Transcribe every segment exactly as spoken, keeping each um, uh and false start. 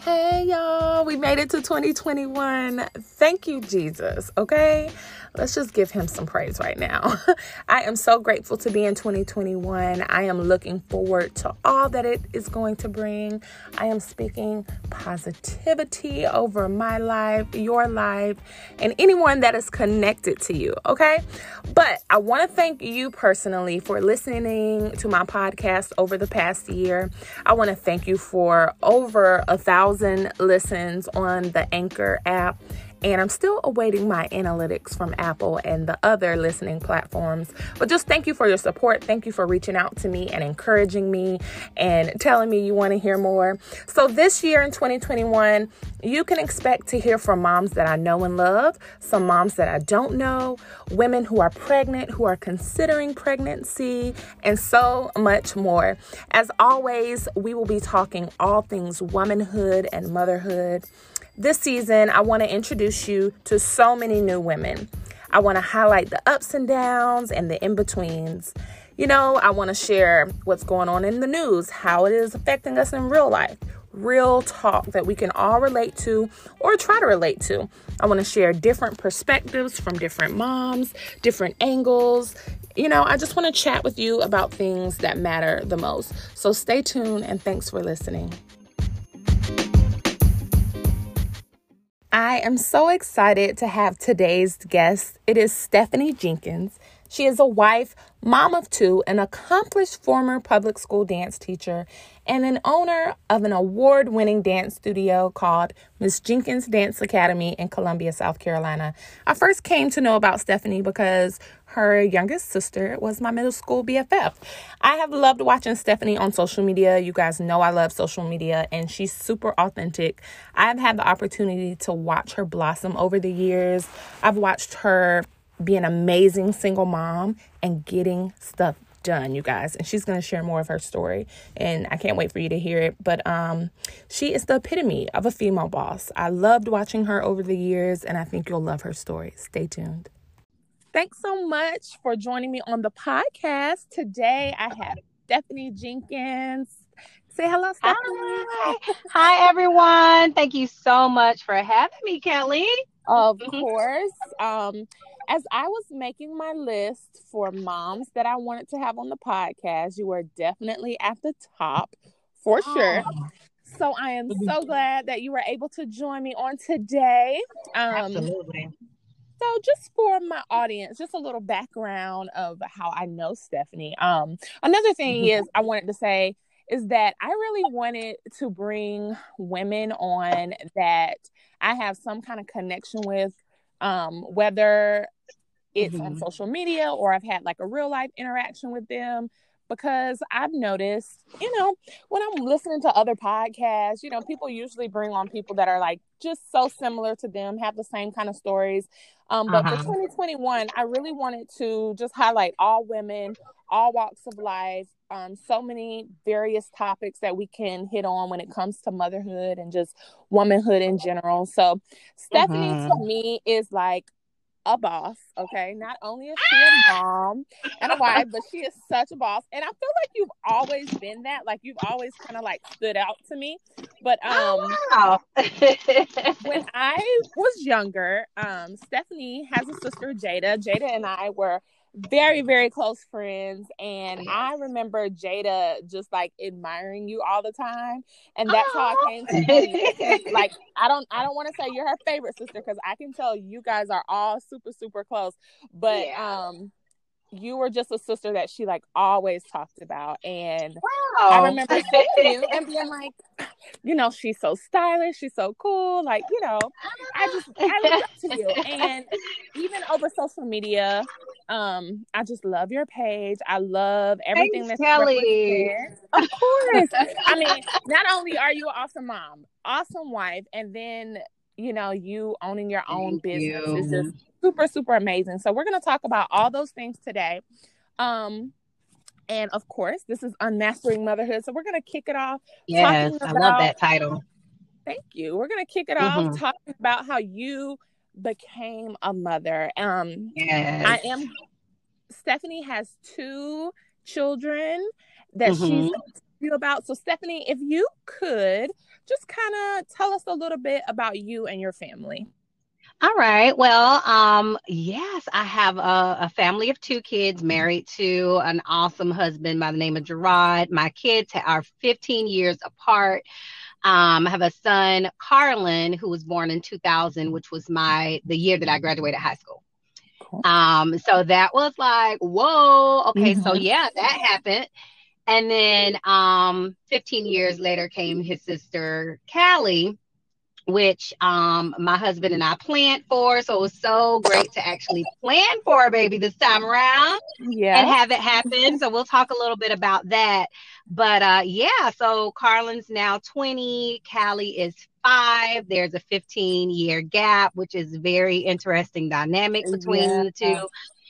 Hey, y'all. We made it to twenty twenty-one. Thank you, Jesus. Okay? Let's just give him some praise right now. I am so grateful to be in twenty twenty-one. I am looking forward to all that it is going to bring. I am speaking positivity over my life, your life, and anyone that is connected to you. Okay? But I want to thank you personally for listening to my podcast over the past year. I want to thank you for over a thousand listens on the Anchor app. And I'm still awaiting my analytics from Apple and the other listening platforms. But just thank you for your support. Thank you for reaching out to me and encouraging me and telling me you want to hear more. So this year in twenty twenty-one, you can expect to hear from moms that I know and love, some moms that I don't know, women who are pregnant, who are considering pregnancy, and so much more. As always, we will be talking all things womanhood and motherhood. This season, I want to introduce you to so many new women. I want to highlight the ups and downs and the in-betweens. You know, I want to share what's going on in the news, how it is affecting us in real life, real talk that we can all relate to or try to relate to. I want to share different perspectives from different moms, different angles. You know, I just want to chat with you about things that matter the most. So stay tuned and thanks for listening. I am so excited to have today's guest. It is Stephanie Jenkins. She is a wife, mom of two, an accomplished former public school dance teacher, and an owner of an award-winning dance studio called Miss Jenkins Dance Academy in Columbia, South Carolina. I first came to know about Stephanie because her youngest sister was my middle school B F F. I have loved watching Stephanie on social media. You guys know I love social media, and she's super authentic. I've had the opportunity to watch her blossom over the years. I've watched her be an amazing single mom and getting stuff done, you guys. And she's going to share more of her story, and I can't wait for you to hear it. But um, she is the epitome of a female boss. I loved watching her over the years, and I think you'll love her story. Stay tuned. Thanks so much for joining me on the podcast. Today, I have Stephanie Jenkins. Say hello, Stephanie. Hi. Hi, everyone. Thank you so much for having me, Kelly. Of course. Um, as I was making my list for moms that I wanted to have on the podcast, you were definitely at the top for sure. Oh. So I am so glad that you were able to join me on today. Um, Absolutely. So just for my audience, just a little background of how I know Stephanie. Um, another thing is I wanted to say is that I really wanted to bring women on that I have some kind of connection with, um, whether it's mm-hmm. on social media or I've had like a real life interaction with them. Because I've noticed, you know, when I'm listening to other podcasts, you know, people usually bring on people that are like just so similar to them, have the same kind of stories. Um, but uh-huh. for twenty twenty-one, I really wanted to just highlight all women, all walks of life, um, so many various topics that we can hit on when it comes to motherhood and just womanhood in general. So Stephanie uh-huh. to me is like a boss, okay? Not only is she a mom and a wife, but she is such a boss. And I feel like you've always been that. Like, you've always kind of, like, stood out to me. But um, oh, wow. when I was younger, um, Stephanie has a sister, Jada. Jada and I were very, very close friends. And I remember Jada just, like, admiring you all the time. And that's oh. how I came to know you. Like, I don't I don't want to say you're her favorite sister, because I can tell you guys are all super, super close. But yeah. um, you were just a sister that she, like, always talked about. And wow. I remember seeing you and being like, you know, she's so stylish. She's so cool. Like, you know, I just, I look up to you. And even over social media, um, I just love your page. I love everything Thanks, that's Kelly. represented. Of course. I mean, not only are you an awesome mom, awesome wife, and then, you know, you owning your own Thank business you. is just super, super amazing. So we're going to talk about all those things today. Um, and of course, this is Unmastering Motherhood. So we're going to kick it off. Yes, about, I love that title. Thank you. We're going to kick it mm-hmm. off talking about how you became a mother. Um, yes. I am, Stephanie has two children that mm-hmm. she's you about. So Stephanie, if you could just kind of tell us a little bit about you and your family. All right. Well, um, yes, I have a, a family of two kids, married to an awesome husband by the name of Gerard. My kids are fifteen years apart. Um, I have a son, Carlin, who was born in two thousand, which was my the year that I graduated high school. Cool. Um, so that was like, whoa, okay, Mm-hmm. so yeah, that happened. And then um, fifteen years later came his sister, Callie, which um my husband and I planned for. So it was so great to actually plan for a baby this time around and Yes. have it happen. So we'll talk a little bit about that. But uh yeah, so Carlin's now twenty, Callie is five. There's a fifteen year gap, which is very interesting dynamic between Yeah. the two.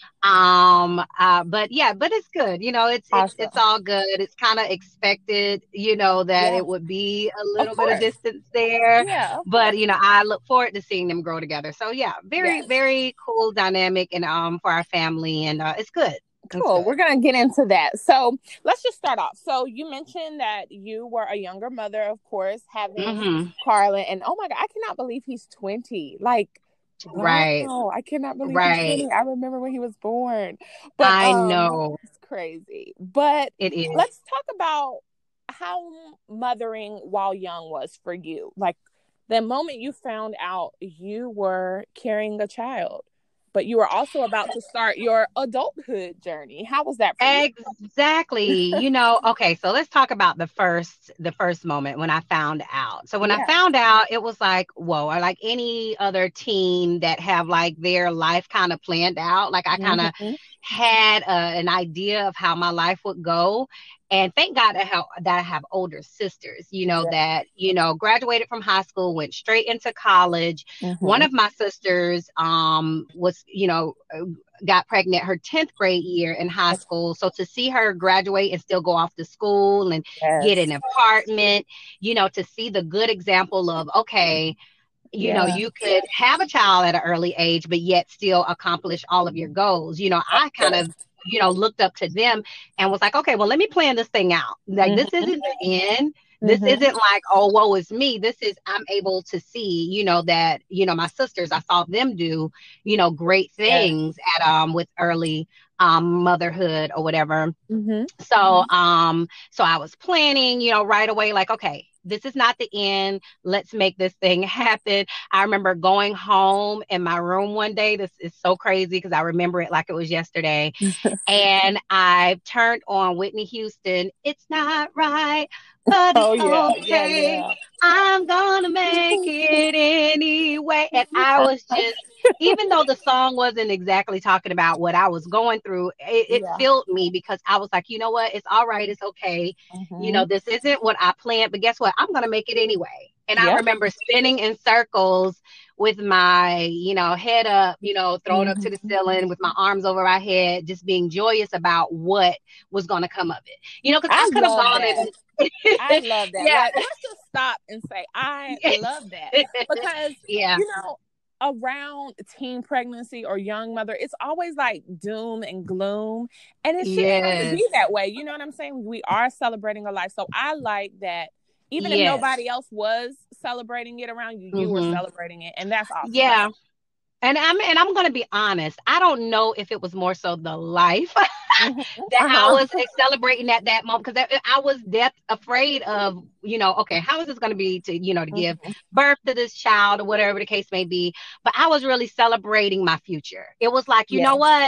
Um, uh, but yeah, but it's good. You know, it's it's Awesome. it's all good. It's kind of expected, you know, that Yeah. it would be a Of little bit of course. distance there. Yeah. of But course. you know, I look forward to seeing them grow together. So yeah, very, Yes. very cool dynamic and um for our family, and uh, it's good. It's Cool. good. We're going to get into that. So let's just start off. So you mentioned that you were a younger mother, of course, having hmm Carlin. And oh my God, I cannot believe he's twenty. Like, Right, wow, I cannot believe he's right. twenty. I remember when he was born. But I um, know it's crazy. But it is. let's talk about how mothering while young was for you. Like the moment you found out you were carrying a child, but you were also about to start your adulthood journey. How was that for you? Exactly. You know, okay, so let's talk about the first the first moment when I found out. So when I Yeah. found out, it was like, whoa, or like any other teen that have like their life kind of planned out. Like I kind of Mhm. had uh, an idea of how my life would go. And thank God that, how, that I have older sisters, you know, Yeah. that, you know, graduated from high school, went straight into college. One Mhm. of my sisters um, was, you know, got pregnant her tenth grade year in high school. So to see her graduate and still go off to school and get Yes. an apartment, you know, to see the good example of, okay, you know, Yeah. you could have a child at an early age, but yet still accomplish all of your goals. You know, I kind of, you know, looked up to them and was like, okay, well, let me plan this thing out. Like, this Mhm. isn't the end. This Mhm. isn't like, oh, woe is me. This is, I'm able to see, you know, that, you know, my sisters, I saw them do, you know, great Yeah. things at, um, with early, um, motherhood or whatever. Mhm. So, um, so I was planning, you know, right away, like, okay, this is not the end. Let's make this thing happen. I remember going home in my room one day. This is so crazy because I remember it like it was yesterday. And I turned on Whitney Houston. It's not right, but it's Oh yeah. Yeah. okay. Yeah. I'm gonna make it anyway. And I was just, even though the song wasn't exactly talking about what I was going through, it, it Yeah. filled me because I was like, you know what? It's all right. It's okay. You know, Mhm. this isn't what I planned, but guess what? I'm gonna make it anyway. And I Yep. remember spinning in circles with my, you know, head up, you know, thrown up to the Mhm. ceiling with my arms over my head, just being joyous about what was going to come of it. You know, because I I could have love gone that. I and love that. yeah, Like, let's just stop and say, I love that. Because, yeah, you know, around teen pregnancy or young mother, it's always like doom and gloom. And it shouldn't have to yes, be that way. You know what I'm saying? We are celebrating a life. So I like that even if yes, nobody else was celebrating it around you, you were hmm celebrating it. And that's awesome. yeah. And I'm and I'm gonna be honest. I don't know if it was more so the life Mhm. that I Uh-huh. was celebrating at that moment, because I was death afraid of, you know, okay, how is this going to be to, you know, to give Mhm. birth to this child or whatever the case may be. But I was really celebrating my future. It was like, you Yeah. know what?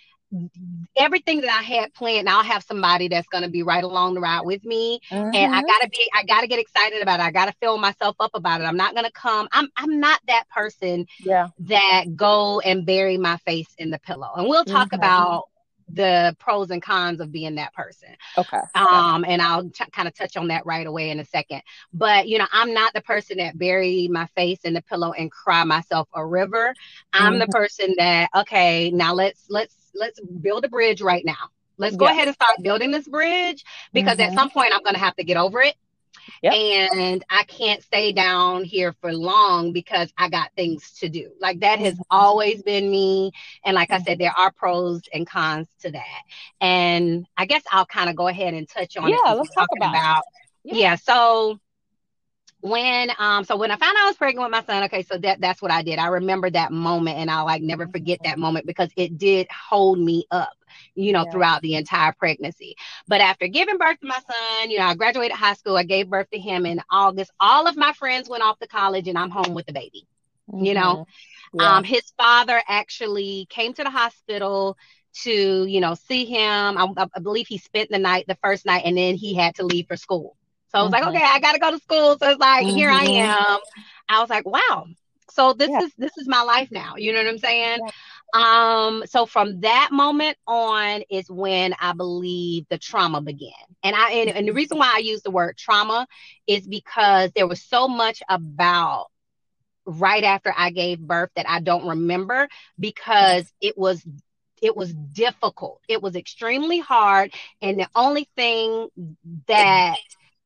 Everything that I had planned, I'll have somebody that's going to be right along the ride with me. And I Mhm. gotta be, I gotta get excited about it. I gotta fill myself up about it. I'm not gonna come. I'm, I'm not that person Yeah. that go and bury my face in the pillow. And we'll talk Mhm. about the pros and cons of being that person. Okay. Um, and I'll t- kind of touch on that right away in a second. But, you know, I'm not the person that bury my face in the pillow and cry myself a river. I'm the Mhm. person that, okay, now let's, let's, let's build a bridge right now. Let's go Yeah. ahead and start building this bridge, because at Mhm. some point I'm going to have to get over it. Yep. And I can't stay down here for long because I got things to do. Like that has Mhm. always been me. And like I Mhm. said, there are pros and cons to that. And I guess I'll kind of go ahead and touch on it Yeah, since let's we're talk talking about it. about, Yeah. yeah. So when um so when I found out I was pregnant with my son, okay, so that that's what I did. I remember that moment, and I'll like never forget that moment because it did hold me up, you know, Yeah. throughout the entire pregnancy. But after giving birth to my son, you know, I graduated high school, I gave birth to him in August. All of my friends went off to college and I'm home with the baby. You know, Mm-hmm. Yeah. um his father actually came to the hospital to, you know, see him. I, I believe he spent the night, the first night, and then he had to leave for school. So I was like, Mm-hmm. okay, I gotta go to school. So it's like, here I Mm-hmm. am. I was like, wow. So this Yeah. is this is my life now. You know what I'm saying? Yeah. Um, so from that moment on is when I believe the trauma began. And I and, and the reason why I use the word trauma is because there was so much about right after I gave birth that I don't remember Yeah. because it was it was difficult. It was extremely hard. And the only thing that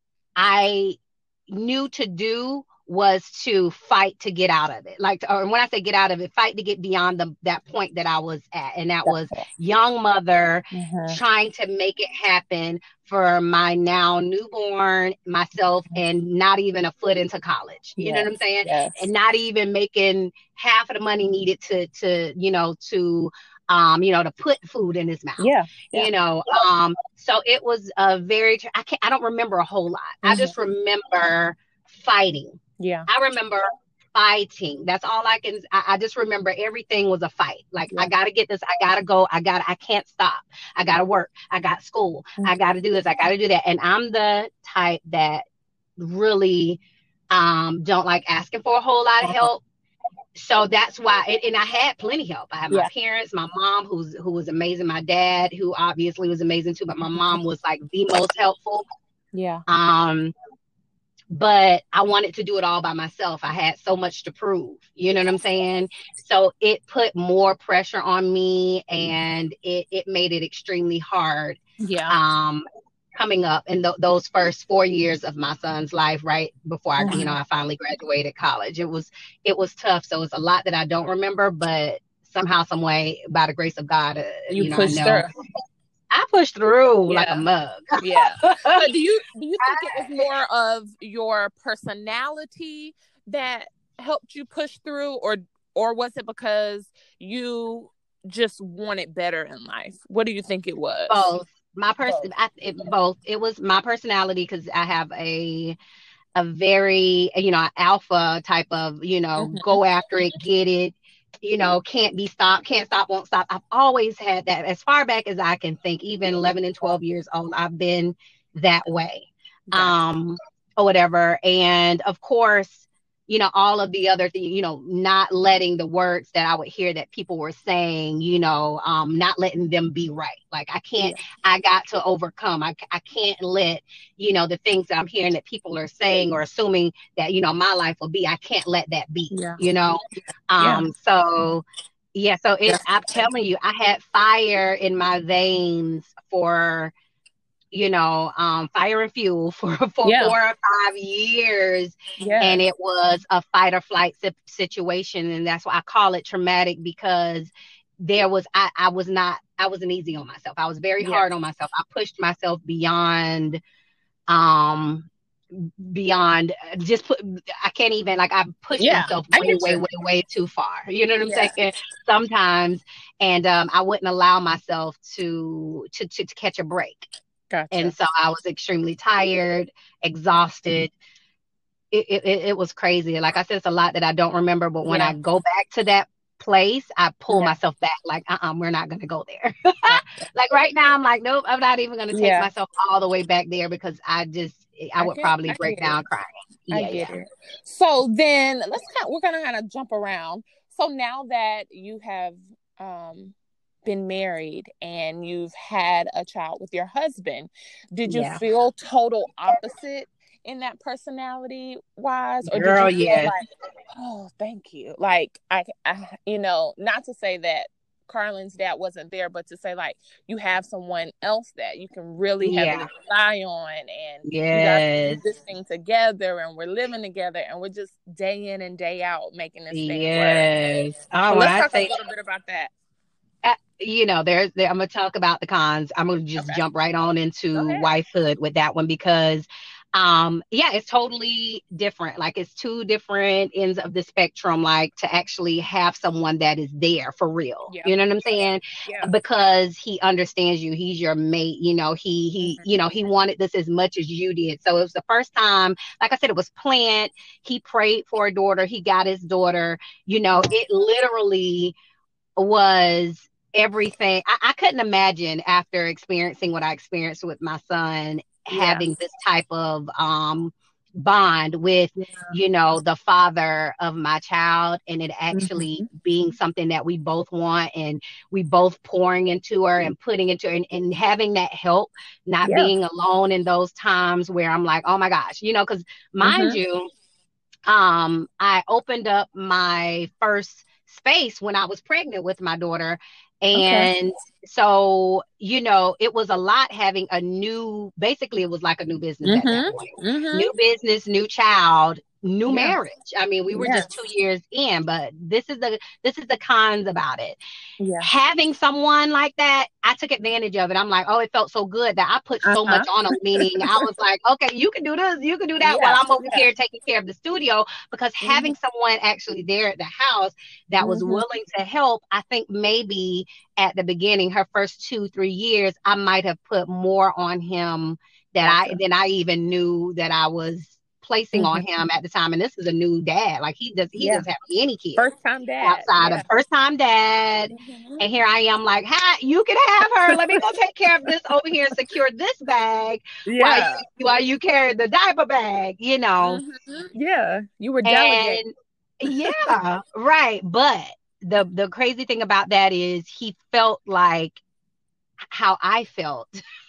I knew to do was to fight to get out of it. Like, or when I say get out of it, fight to get beyond the, that point that I was at. And that was Gotcha. young mother Mm-hmm. trying to make it happen for my now newborn, myself, and not even a foot into college. You know Yes. what I'm saying? Yes. And not even making half of the money needed to, to, you know, to, um, you know, to put food in his mouth. Yeah. Yeah. You know, um, so it was a very, I can't, I don't remember a whole lot. I Mm-hmm. just remember fighting. Yeah. I remember fighting. That's all I can, I, I just remember everything was a fight. Like, Yeah. I got to get this. I got to go. I got, I can't stop. I got to work. I got school. Mm-hmm. I got to do this. I got to do that. And I'm the type that really um, don't like asking for a whole lot of help. So that's why, and, and I had plenty of help. I had my Yeah. parents, my mom, who's who was amazing, my dad, who obviously was amazing too, but my mom was like the most helpful. Yeah. Um, but I wanted to do it all by myself. I had so much to prove, you know what I'm saying? So it put more pressure on me, and it it made it extremely hard. Yeah. Um, coming up in th- those first four years of my son's life, right before I, Mm-hmm. you know, I finally graduated college. It was, it was tough. So it's a lot that I don't remember, but somehow, some way, by the grace of God, uh, You you know, I pushed know through. I pushed through like a Yeah. mug. Yeah. So do you do you think it was more of your personality that helped you push through, or or was it because you just wanted better in life? What do you think it was? Both. My Both. person, it, both. It was my personality because I have a a very, you know, alpha type of, you know, Mm-hmm. go after it, get it, you know, can't be stopped, can't stop, won't stop. I've always had that as far back as I can think, even eleven and twelve years old, I've been that way. Gotcha. Um, or whatever. And of course, you know, all of the other things, you know, not letting the words that I would hear that people were saying, you know, um, not letting them be right. Like, I can't, Yeah. I got to overcome. I, I can't let, you know, the things that I'm hearing that people are saying or assuming that, you know, my life will be, I can't let that be, Yeah. you know? Yeah. Um, so yeah, so it, Yeah. I'm telling you, I had fire in my veins for, you know, um, fire and fuel for, for Yeah. four or five years. Yes. And it was a fight or flight si- situation. And that's why I call it traumatic, because there was, I, I was not, I wasn't easy on myself. I was very Yeah. hard on myself. I pushed myself beyond, um, beyond just put, I can't even, like, I pushed Yeah. myself I way, get way, you. way, way too far. You know what I'm Yeah. saying? Sometimes. And um, I wouldn't allow myself to, to, to, to catch a break. Gotcha. And so I was extremely tired, exhausted. It, it, it was crazy. Like I said, it's a lot that I don't remember. But when Yeah. I go back to that place, I pull Yeah. myself back. Like, uh-uh, we're not going to go there. Gotcha. Like right now, I'm like, nope, I'm not even going to take Yeah. myself all the way back there, because I just, I I would get, probably I break get it. down crying. I Yeah, get yeah. it. So then let's kind we're gonna kind of jump around. So now that you have um been married and you've had a child with your husband, did you Yeah. feel total opposite in that personality wise, or did Girl, you feel yes. like, oh, thank you? Like I, I, you know, not to say that Carlin's dad wasn't there, but to say like you have someone else that you can really Yeah. heavily rely on, and you guys Yes. do this thing together, and we're living together, and we're just day in and day out making this thing work. Yes. Oh, So when let's I talk say, a little bit about that. uh, you know, there's there, I'm gonna talk about the cons. I'm gonna just Okay. jump right on into Go ahead. wifehood with that one because um yeah, it's totally different. Like it's two different ends of the spectrum, like to actually have someone that is there for real. Yeah. You know what I'm saying? Yeah. Because he understands you, he's your mate, you know, he he Mhm. you know, he wanted this as much as you did. So it was the first time, like I said, it was planned. He prayed for a daughter, he got his daughter, you know, it literally was everything. I, I couldn't imagine after experiencing what I experienced with my son Yeah. having this type of um bond with, Yeah. you know, the father of my child, and it actually Mhm. being something that we both want, and we both pouring into her and putting into her, and, and having that help, not Yeah. being alone in those times where I'm like, oh my gosh, you know, because mind Mhm. you, um, I opened up my first space when I was pregnant with my daughter. Okay. And so, you know, it was a lot having a new, basically, it was like a new business at that Mhm. point. Mhm. New business, new child, new Yeah. marriage. I mean, we were Yes. just two years in, but this is the this is the cons about it. Yeah. Having someone like that, I took advantage of it. I'm like, oh, it felt so good that I put so Uh-huh. much on them, meaning I was like, okay, you can do this, you can do that while Yeah. I'm over Yeah. here taking care of the studio. Because Mhm. having someone actually there at the house that was Mhm. willing to help, I think maybe at the beginning, her first two, three years, I might have put more on him that I Gotcha. than I even knew that I was placing on Mhm. him at the time. And this is a new dad. Like he does he Yeah. doesn't have any kids First time dad. outside Yeah. of first time dad. Mhm. And here I am like, hi, you can have her. Let me go take care of this over here and secure this bag while Yeah. you while you carry the diaper bag, you know. Mhm. Yeah. You were delegating. And yeah, right. But the the crazy thing about that is he felt like how I felt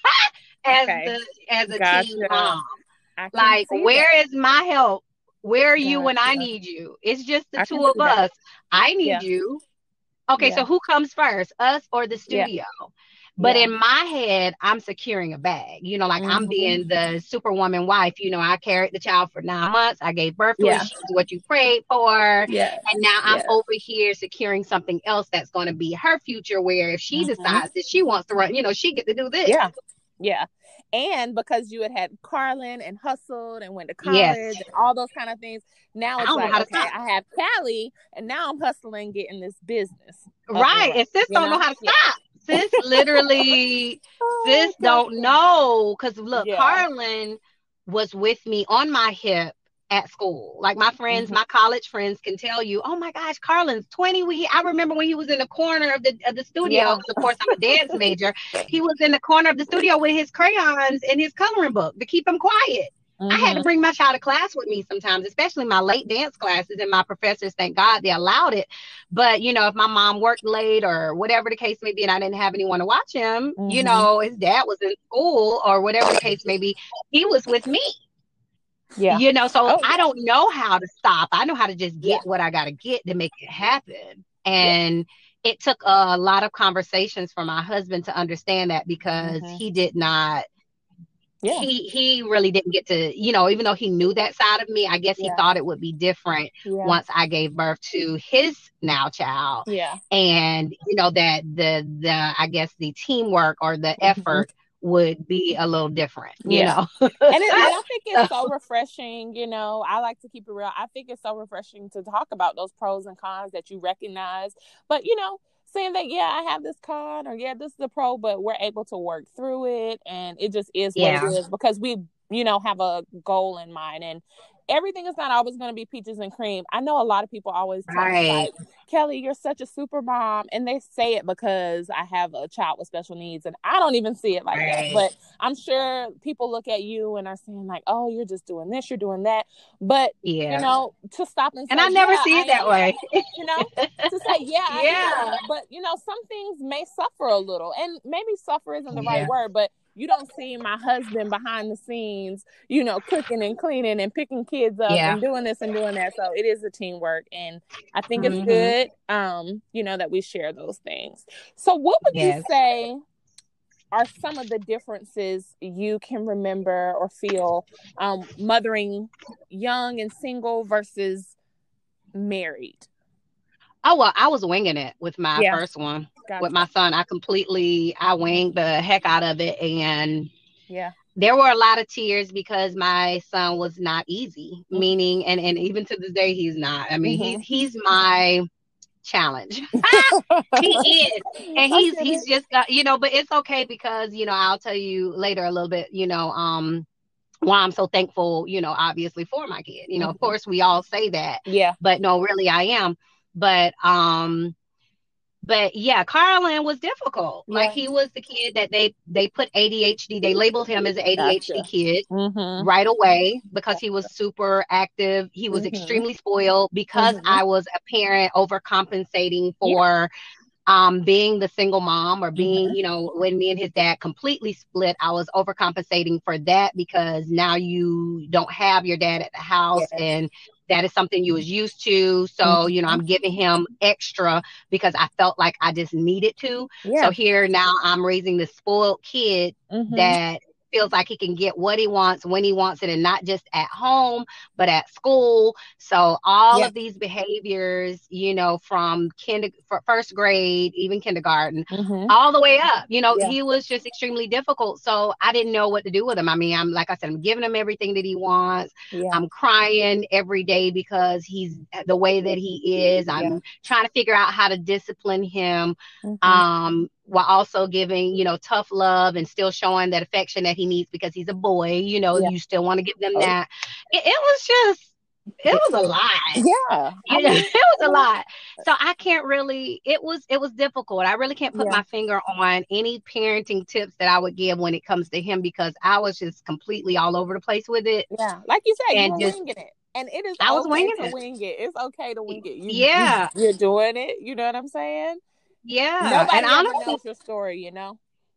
as Okay. the as a teen Gotcha. mom. I can Like, see that. where is my help? Where are you when I Gotcha. need you? It's just the I can two of see that. us. I need Yeah. you. Okay, Yeah. so who comes first, us or the Yeah. studio? But Yeah. in my head, I'm securing a bag. You know, like I'm Mhm. being the superwoman wife. You know, I carried the child for nine months. I gave birth to Yeah. it. She's what you prayed for. Yeah. And now I'm Yeah. over here securing something else that's going to be her future, where if she Mhm. decides that she wants to run, you know, she get to do this. Yeah. Yeah. And because you had had Carlin and hustled and went to Yes. college and all those kind of things, now I it's don't know like, how to okay, stop. I have Callie, and now I'm hustling, getting this business up and Right. running, And sis you don't know know? how to Yeah. stop. Sis literally, Oh, sis don't gotcha. know. Because look, Yeah. Carlin was with me on my hip at school. Like my friends, Mhm. my college friends can tell you, oh my gosh, Carlin's twenty. We, I remember when he was in the corner of the of the studio, Yeah. because of course I'm a dance major. He was in the corner of the studio with his crayons and his coloring book to keep him quiet. I had to Mhm. bring my child to class with me sometimes, especially my late dance classes, and my professors, thank God, they allowed it. But, you know, if my mom worked late or whatever the case may be, and I didn't have anyone to watch him, you Mhm. know, his dad was in school or whatever the case may be, he was with me. Yeah. You know, so Oh, I yeah. don't know how to stop. I know how to just Yeah. get what I got to get to make it happen. And it took a lot of conversations for my husband to understand that, because Mhm. he did not, Yeah. he he really didn't get to, you know, even though he knew that side of me, I guess he Yeah. thought it would be different Yeah. once I gave birth to his now child. Yeah. And, you know, that the, the, I guess the teamwork or the Mhm. effort would be a little different, you Yeah. know? And, it, and I think it's so refreshing, you know, I like to keep it real. I think it's so refreshing to talk about those pros and cons that you recognize. But, you know, saying that, yeah, I have this con, or yeah, this is a pro, but we're able to work through it, and it just is what Yeah. it is, because we, you know, have a goal in mind, and everything is not always going to be peaches and cream. I know a lot of people always tell me, Right. like, Kelly, you're such a super mom, and they say it because I have a child with special needs, and I don't even see it like that. Right. But I'm sure people look at you and are saying like, oh, you're just doing this, you're doing that. But, Yeah. you know, to stop and say, And I never yeah, see it I that am, way. you know, to say, yeah, I Yeah. am. But, you know, some things may suffer a little, and maybe suffer isn't the right Yeah. word, but you don't see my husband behind the scenes, you know, cooking and cleaning and picking kids up Yeah. and doing this and doing that. So it is a teamwork, and I think Mhm. it's good, um, you know, that we share those things. So what would you Yes. say are some of the differences you can remember or feel, um, mothering young and single versus married? Oh, well, I was winging it with my Yeah. first one. Gotcha. With my son, I completely, I winged the heck out of it. And Yeah. there were a lot of tears because my son was not easy, Mhm. meaning, and, and even to this day, he's not. I mean, Mhm. he's, he's my challenge. He is. And I he's, get he's it. just got, you know, but it's okay because, you know, I'll tell you later a little bit, you know, um, why I'm so thankful, you know, obviously for my kid. You know, of Mhm. course we all say that, Yeah. but no, really I am. But, um, But yeah, Carlin was difficult. Like Yeah. he was the kid that they they put A D H D. They labeled him as an A D H D Gotcha. kid Mhm. right away because he was super active. He was Mhm. extremely spoiled because Mhm. I was a parent overcompensating Yeah. for um being the single mom or being, Mhm. you know, when me and his dad completely split, I was overcompensating for that because now you don't have your dad at the house Yes. and that is something you was used to. So, Mhm. you know, I'm giving him extra because I felt like I just needed to. Yeah. So here now I'm raising this spoiled kid Mhm. that feels like he can get what he wants when he wants it, and not just at home, but at school. So all Yeah. of these behaviors, you know, from kinder, first grade, even kindergarten, Mhm. all the way up, you know, Yeah. he was just extremely difficult. So I didn't know what to do with him. I mean, I'm like I said, I'm giving him everything that he wants. Yeah. I'm crying every day because he's the way that he is. I'm Yeah. trying to figure out how to discipline him. Mhm. Um, while also giving, you know, tough love and still showing that affection that he needs because he's a boy, you know, Yeah. you still want to give them Oh, that. It, it was just, it was a lot. yeah. I You know, mean, it was a lot. So I can't really, it was, it was difficult. I really can't put yeah. my finger on any parenting tips that I would give when it comes to him because I was just completely all over the place with it. Yeah. Like you said, you And were just, winging it. And it is I was okay winging to it. wing it. It's okay to wing it. You, you Yeah. you're doing it. You know what I'm saying? Yeah. And Nobody ever honestly, knows your story, you know?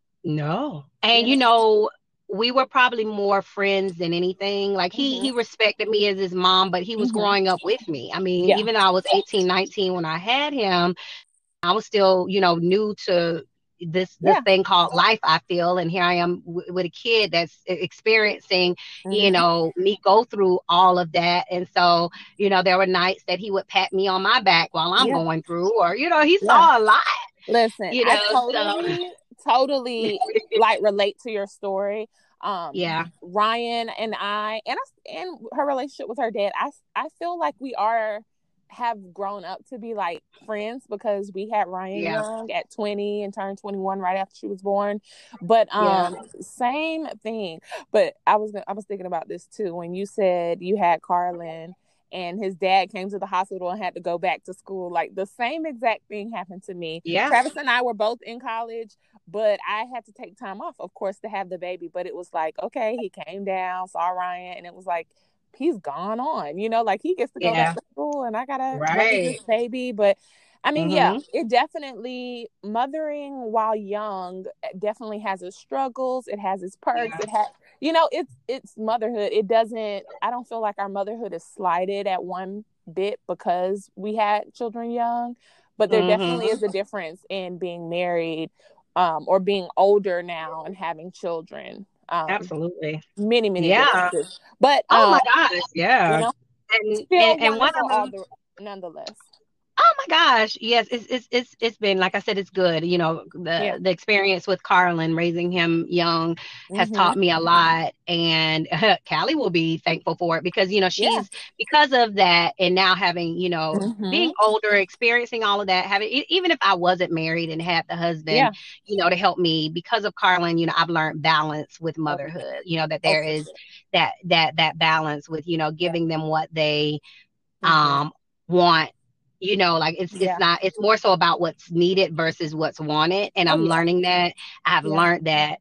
no. And You you know? know, we were probably more friends than anything. Like he Mhm. he respected me as his mom, but he was Mhm. growing up with me. I mean, Yeah. even though I was eighteen, nineteen when I had him, I was still, you know, new to this this Yeah. thing called life, I feel. And here I am w- with a kid that's e- experiencing, you Mhm. know, me go through all of that. And so, you know, there were nights that he would pat me on my back while I'm Yeah. going through, or, you know, he Yeah. saw a lot, Listen, you I know, so totally, totally like relate to your story. Um, yeah. Ryan and I, and I, and her relationship with her dad, I, I feel like we are have grown up to be like friends because we had Ryan Yeah. young at twenty and turned twenty-one right after she was born. But Yeah. um, same thing. But I was I was thinking about this too when you said you had Carlin and his dad came to the hospital and had to go back to school. Like the same exact thing happened to me. Yeah. Travis and I were both in college, but I had to take time off, of course, to have the baby. But it was like, okay, he came down, saw Ryan, and it was like, he's gone on, you know, like he gets to go back Yeah. to school and I gotta raise this Right. baby. But I mean, yeah, Mm-hmm. it definitely, mothering while young definitely has its struggles. It has its perks. Yeah. It has, you know, it's it's motherhood. It doesn't, I don't feel like our motherhood is slighted at one bit because we had children young, but there definitely Mm-hmm. is a difference in being married, um, or being older now and having children. Um, Absolutely. many, many Yeah. differences. But Oh um, my gosh. you Yeah. know, And still and, and one wonderful of all them. the nonetheless. Oh my gosh. Yes, it's it's it's it's been, like I said, it's good. You know, Yeah. the the experience with Carlin raising him young has Mm-hmm. taught me a lot, and uh, Callie will be thankful for it because, you know, Yeah. she's, because of that, and now having, you know, Mm-hmm. being older, experiencing all of that, having e- even if I wasn't married and had the husband, Yeah. you know, to help me because of Carlin, you know, I've learned balance with motherhood. You know, that Oh, there for is sure. that that that balance with, you know, Yeah. giving them what they Mm-hmm. um want. You know, like it's Yeah. it's not, it's more so about what's needed versus what's wanted. And Oh, I'm yeah. learning that. I've Yeah. learned that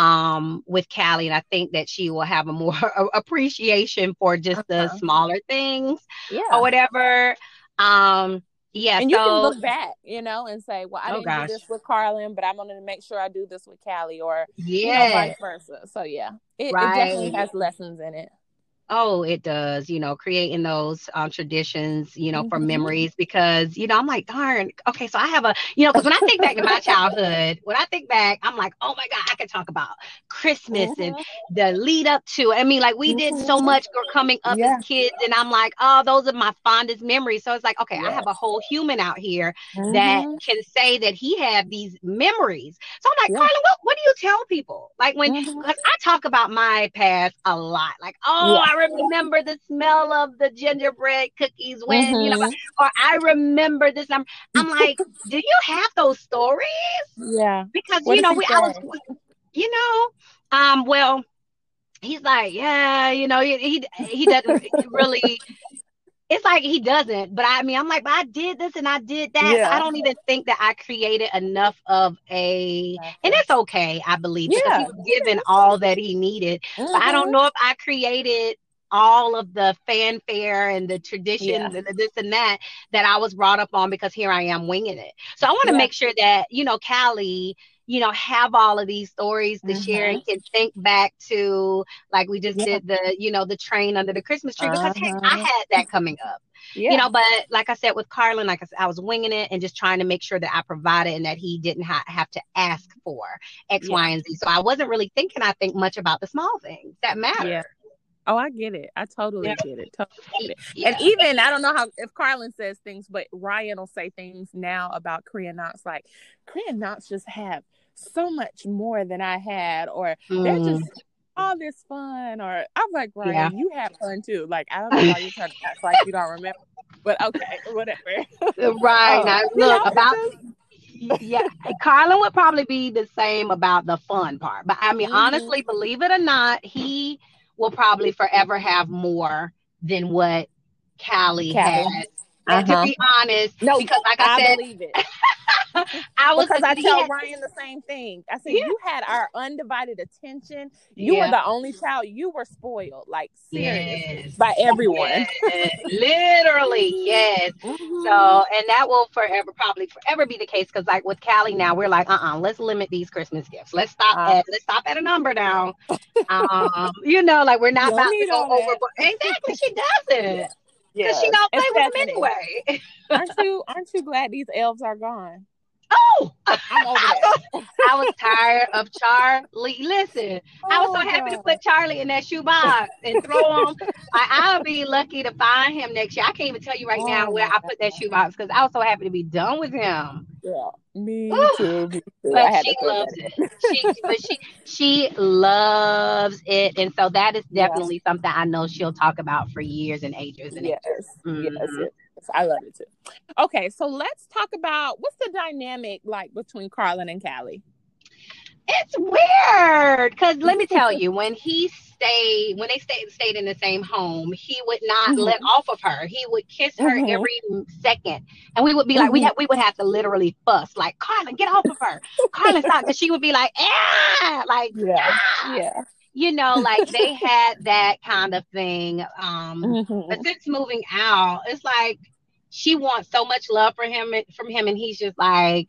um with Callie, and I think that she will have a more appreciation for just the Uh-huh. smaller things or Yeah. whatever. Um Yeah. And you can So, look back, you know, and say, well, I oh didn't do gosh. this with Carlin, but I'm going to make sure I do this with Callie, or, you know, Yeah. vice versa. So, yeah, it, it definitely Right. has lessons in it. Oh, it does, you know, creating those um, traditions, you know, for Mm-hmm. memories because, you know, I'm like, darn, okay, so I have a, you know, because when I think back to my childhood, when I think back, I'm like, oh my God, I could talk about Christmas and Mm-hmm. the lead up to, I mean, like we did so Mm-hmm. much gr- coming up as Yeah. kids, and I'm like, oh, those are my fondest memories. So it's like, okay, I have a Yes. whole human out here that Mm-hmm. can say that he had these memories. So I'm like, Yeah. Carla, what, what do you tell people? Like when, Mm-hmm. because I talk about my past a lot. Like, oh, Yeah. I remember the smell of the gingerbread cookies when, you know, Mm-hmm. or I remember this. I'm, I'm like, do you have those stories? Yeah. Because, What you does know, he we, I was, say? you know, um, well, he's like, yeah, you know, he, he, he doesn't really, it's like he doesn't, but I mean, I'm like, but I did this and I did that. So I Yeah. don't even think that I created enough of a, and Exactly. it's okay, I believe, because he Yeah. was It given is. all that he needed. But I don't Mm-hmm. know if I created all of the fanfare and the Yeah. traditions and the this and that that I was brought up on, because here I am winging it. So I want to Yeah. make sure that, you know, Callie, you know, have all of these stories to share Mm-hmm. and can think back to, like we just Yeah. did the, you know, the train under the Christmas tree, because heck, I Uh-huh. had that coming up. You Yeah. know, but like I said with Carlin, like I said, I was winging it and just trying to make sure that I provided and that he didn't ha- have to ask for X, Yeah. Y, and Z. So I wasn't really thinking, I think, much about the small things that Yeah. matter. Oh, I get it. I Yeah. totally get it. Totally get it. And Yeah. even I don't know how if Carlin says things, but Ryan will say things now about Korean knots like Korean knots just have so much more than I had, or they're Mm, just all this fun. Or I'm like, yeah. Ryan, you had fun too. Like I don't know why you're trying to act like you don't remember. But okay, whatever. Right. um, Now, yeah, look, it about, just yeah, Carlin would probably be the same about the fun part. But I mean, mm-hmm. honestly, believe it or not, he will probably forever have more than what Callie had. Callie. And to Uh-huh. be honest, No, because like I I said, believe it. I was, Because I he tell had, Ryan the same thing. I said, yeah, you had our undivided attention. You were yeah, the only child. You were spoiled, like serious, yes, by everyone. yes, literally, yes. So, Mm-hmm. and that will forever, probably forever be the case. Because like with Callie now, we're like, uh-uh, let's limit these Christmas gifts. Let's stop Uh, at, let's stop at a number now. Um, you know, like we're you not don't about to need go all that. overboard. Exactly, she Yeah. doesn't, because she Yes. don't And play with them Stephanie, anyway. aren't you aren't you glad these elves are gone? Oh, I'm over I was, that. I was tired of Charlie. Listen, I was so Oh happy to God. put Charlie in that shoebox and throw him. I, I'll be lucky to find him next year. I can't even tell you right now Oh where my I God. put that shoebox, because I was so happy to be done with him. Yeah. Me Ooh, too. Me too. I but had she to throw loves that it. in. She, but she, she loves it, and so that is Yeah. definitely something I know she'll talk about for years and ages and Yes, ages. yes, yes, Mm-hmm. yes. I love it too. Okay, so let's talk about what's the dynamic like between Carlin and Callie. It's weird, because let me tell you, when he stayed, when they stayed stayed in the same home, he would not let Mm-hmm. off of her. He would kiss her Mm-hmm. every second, and we would be like, we Mm-hmm. have we would have to literally fuss, like, Carlin, get off of her, Carlin, stop, because she would be like, ah, like, Yeah, stop. yeah. You know, like they had that kind of thing. Um, but Mm-hmm. since moving out, it's like she wants so much love for him from him, and he's just like,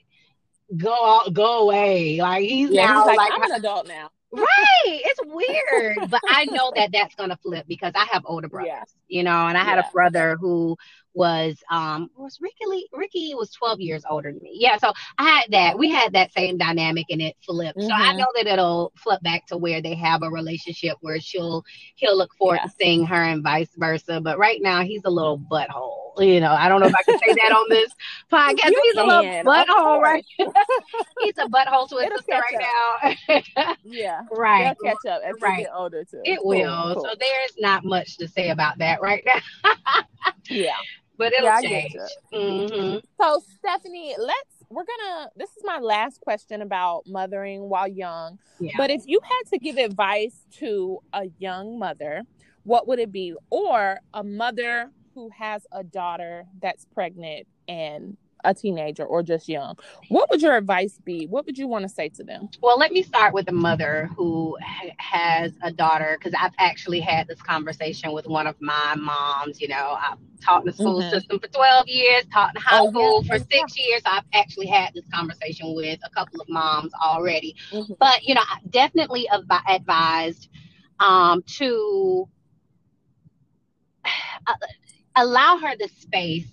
go go away. Like he's Yeah, he's now like, like, I'm an adult now. right. It's weird, but I know that that's gonna flip because I have older Yeah, brothers, you know, and I had a yeah. brother who was um was Ricky Lee, Ricky was twelve years older than me. Yeah, so I had that. We had that same dynamic, and it flipped. So I Mm-hmm. know that it'll flip back to where they have a relationship where she'll he'll look forward Yeah. to seeing her and vice versa. But right now he's a little butthole. You know, I don't know if I can say that on this podcast. You He's a little can, of butthole, right? course. He's a butthole to his It'll sister catch up. right now. Yeah, Right, they'll catch up as they right. get older too. It Cool, will. So cool. there's not much to say about that right now, Yeah, but yeah, it'll I get you. change. Hmm. So, Stephanie, let's we're gonna this is my last question about mothering while young. Yeah. But if you had to give advice to a young mother, what would it be? Or a mother who has a daughter that's pregnant and a teenager or just young, what would your advice be? What would you want to say to them? Well, let me start with a mother who ha- has a daughter, because I've actually had this conversation with one of my moms. You know, I've taught in the school Mm-hmm. system for twelve years, taught in high Oh, yeah. school for Oh, yeah. six years. So I've actually had this conversation with a couple of moms already. Mm-hmm. But, you know, I definitely av- advised um, to uh, allow her the space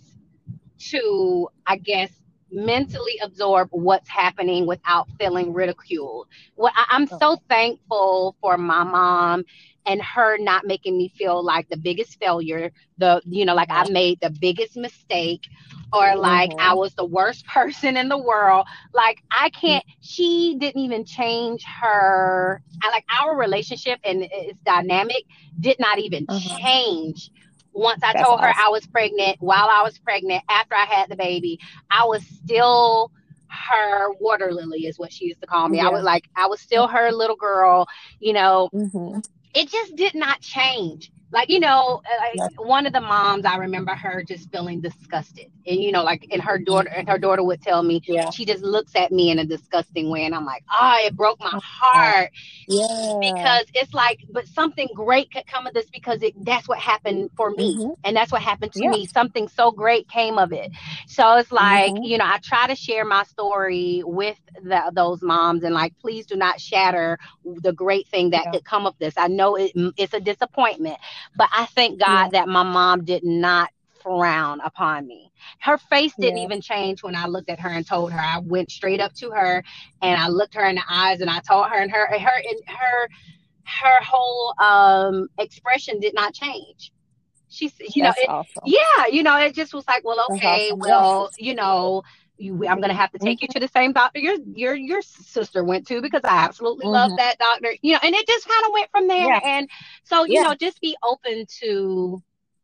to, I guess, mentally absorb what's happening without feeling ridiculed. Well, I, I'm so Okay. thankful for my mom and her not making me feel like the biggest failure, the, you know, like I Mm-hmm. made the biggest mistake, or like I Mm-hmm. was the worst person in the world. Like I can't, she didn't even change her, I like our relationship and its dynamic did not even Uh-huh. change once I That's told her awesome. I was pregnant, while I was pregnant, after I had the baby. I was still her water lily, is what she used to call me. I Yeah. was like, I was still her little girl, you know. Mm-hmm. It just did not change. Like, you know, like That's, one of the moms, I remember her just feeling disgusted. And, you know, like, and her daughter, and her daughter would tell me, yeah. she just looks at me in a disgusting way. And I'm like, ah, oh, it broke my Oh, heart. yeah. Because it's like, but something great could come of this, because it, that's what happened for me. Mm-hmm. And that's what happened to Yeah. me. Something so great came of it. So it's like, Mm-hmm. you know, I try to share my story with the, those moms, and like, please do not shatter the great thing that Yeah. could come of this. I know it, it's a disappointment, but I thank God Yeah. that my mom did not frown upon me. Her face didn't Yeah. even change when I looked at her and told her. I went straight up to her and I looked her in the eyes and I told her, and her her and her her whole um expression did not change. She's, you know, That's it, awesome. yeah, you know, it just was like, well, That's okay, awesome. Yeah. well, you know, you, I'm gonna have to take you Mm-hmm. to the same doctor your your your sister went to, because I absolutely love Mm-hmm. that doctor, you know, and it just kind of went from there. Yeah. And so, you Yeah. know, just be open to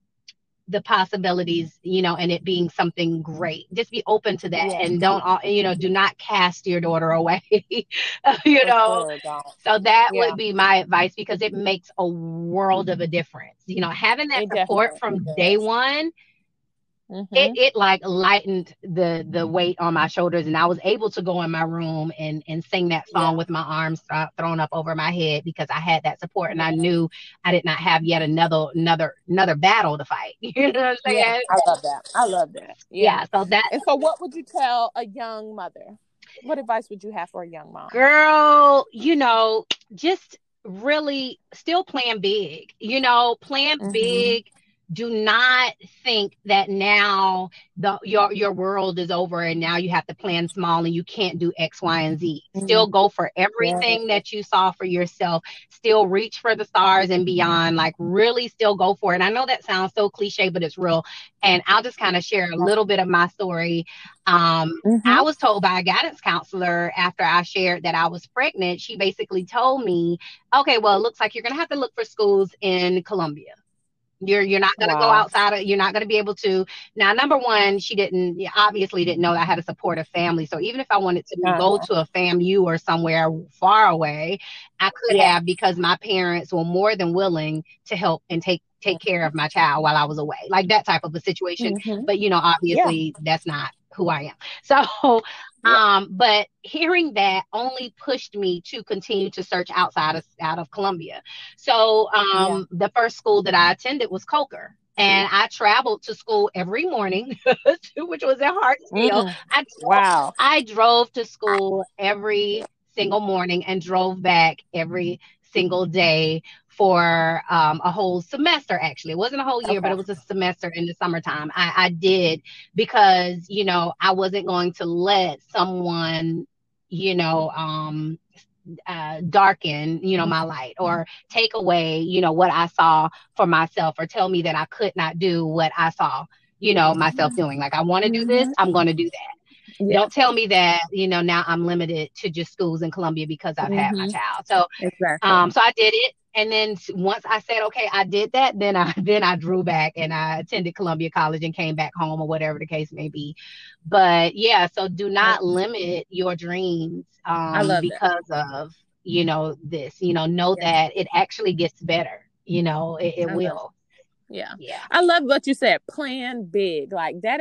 the possibilities, you know, and it being something great. Just be open to that, Yeah. and don't, you know, do not cast your daughter away, you For know. sure, don't. So that Yeah. would be my advice, because it makes a world of a difference. You know, having that It support definitely from day does. one, Mm-hmm. it, it like lightened the the weight on my shoulders, and I was able to go in my room and and sing that song Yeah. with my arms th- thrown up over my head, because I had that support, and I Yeah. knew I did not have yet another another another battle to fight. You know what I'm Yeah. saying? I love that. I love that. Yeah. Yeah. So that, And so, what would you tell a young mother? What advice would you have for a young mom? girl, you know, just really still plan big. You know, plan Mm-hmm. big. Do not think that now the your your world is over and now you have to plan small and you can't do X, Y, and Z. Still go for everything Yeah. that you saw for yourself. Still reach for the stars and beyond. Like, really still go for it. And I know that sounds so cliche, but it's real. And I'll just kind of share a little bit of my story. Um, Mm-hmm. I was told by a guidance counselor after I shared that I was pregnant. She basically told me, okay, well, it looks like you're going to have to look for schools in Columbia. You're you're not going to go Wow. outside of, you're not going to be able to. Now, number one, she didn't, obviously didn't know that I had a supportive family. So even if I wanted to Uh-huh. go to a FAMU or somewhere far away, I could Yeah. have, because my parents were more than willing to help and take take care of my child while I was away, like that type of a situation. Mm-hmm. But, you know, Yeah. obviously that's not who I am. So, Yeah. um, but hearing that only pushed me to continue to search outside of out of Columbia. So, Yeah. um, the first school that I attended was Coker. And I traveled to school every morning, which was in Hartsville. Mm. I Wow. I drove to school every single morning and drove back every single day for um, a whole semester. Actually, it wasn't a whole year, but Okay. it was a semester in the summertime. I, I did, because, you know, I wasn't going to let someone, you know, um, uh, darken, you know, my light, or take away, you know, what I saw for myself, or tell me that I could not do what I saw, you know, myself doing. Like, I want to do this, Mm-hmm. I'm going to do that. Yeah. Don't tell me that, you know, now I'm limited to just schools in Columbia because I've had my Mm-hmm. child. So, Exactly. um, so I did it. And then once I said, okay, I did that, then I, then I drew back and I attended Columbia College and came back home, or whatever the case may be. But yeah, so do not limit your dreams, I um, love that. because of, you know, this, you know, know Yeah. that it actually gets better, you know, it, it I love will. Yeah. Yeah. I love what you said. Plan big. Like, that is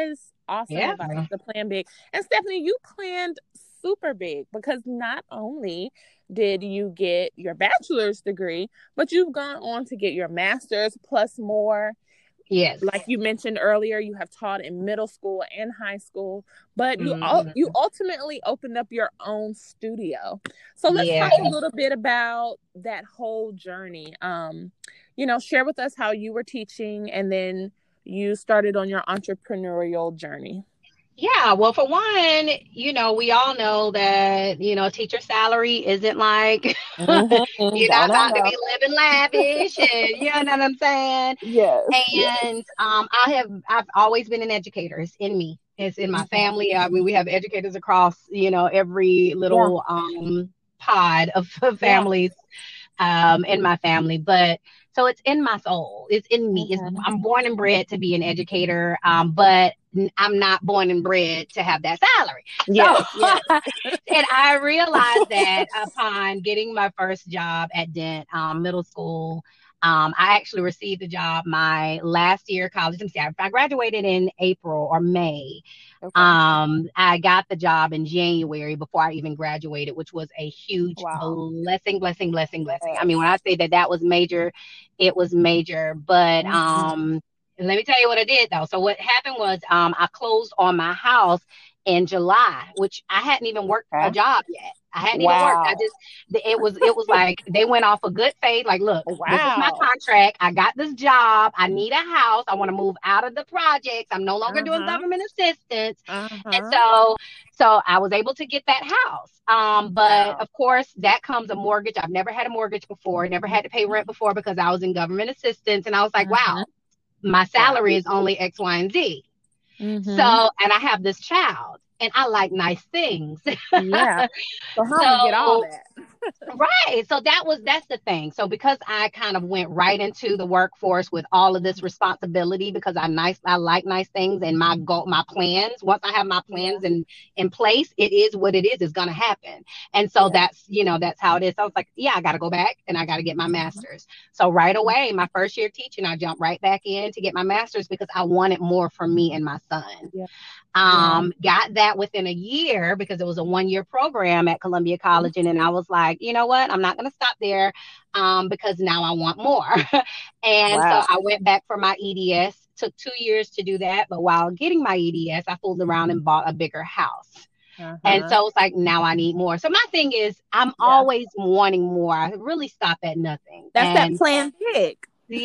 Awesome Yeah. advice to plan big. And Stephanie, you planned super big because not only did you get your bachelor's degree, but you've gone on to get your master's plus more. Yes. Like you mentioned earlier, you have taught in middle school and high school, but you Mm-hmm. you ultimately opened up your own studio. So let's Yeah. talk a little bit about that whole journey. Um, you know, share with us how you were teaching and then you started on your entrepreneurial journey. Yeah, well, for one, you know, we all know that, you know, teacher salary isn't like, Mm-hmm. you're not Don't I about to know? be living lavish and you know what I'm saying? Yes. Yes. And um, I have, I've always been an educator. It's in me. It's in my family. I mean, we have educators across, you know, every Yeah. little um, pod of, of Yeah. families um, in my family. But so it's in my soul. It's in me. It's, Mm-hmm. I'm born and bred to be an educator, um, but I'm not born and bred to have that salary. Yes. So, Yes. and I realized that upon getting my first job at Dent um, Middle School, um, I actually received a job my last year of college. Let me see, I graduated in April or May. Okay. Um, I got the job in January before I even graduated, which was a huge Wow. blessing, blessing, blessing, blessing. Yes. I mean, when I say that that was major, it was major. But Mm-hmm. um, let me tell you what I did though. So what happened was um, I closed on my house in July, which I hadn't even worked Okay. a job yet. I hadn't Wow. even worked. I just, it was, it was like they went off of good faith. Like, look, Wow. this is my contract. I got this job. I need a house. I want to move out of the projects. I'm no longer uh-huh. doing government assistance. Uh-huh. And so, so I was able to get that house. Um, but Wow. of course, that comes a mortgage. I've never had a mortgage before. Never had to pay rent before because I was in government assistance. And I was like, Mm-hmm. wow, my salary Wow. is only X, Y, and Z. Mm-hmm. So, and I have this child. And I like nice things. Yeah. So how So we get all that? right. So that was that's the thing. So because I kind of went right into the workforce with all of this responsibility because I nice I like nice things and my goal my plans. Once I have my plans Yeah. in in place, it is what it is. It's gonna happen. And so Yeah. that's you know that's how it is. So I was like, yeah, I gotta go back and I gotta get my master's. So right away, my first year teaching, I jumped right back in to get my master's because I wanted more for me and my son. Yeah. Um, got that within a year because it was a one year program at Columbia College. And then I was like, you know what? I'm not going to stop there um, because now I want more. And Wow. so I went back for my E D S. Took two years to do that. But while getting my E D S, I fooled around and bought a bigger house. Uh-huh. And so it's like, now I need more. So my thing is, I'm Yeah. always wanting more. I really stop at nothing. That's and that plan big.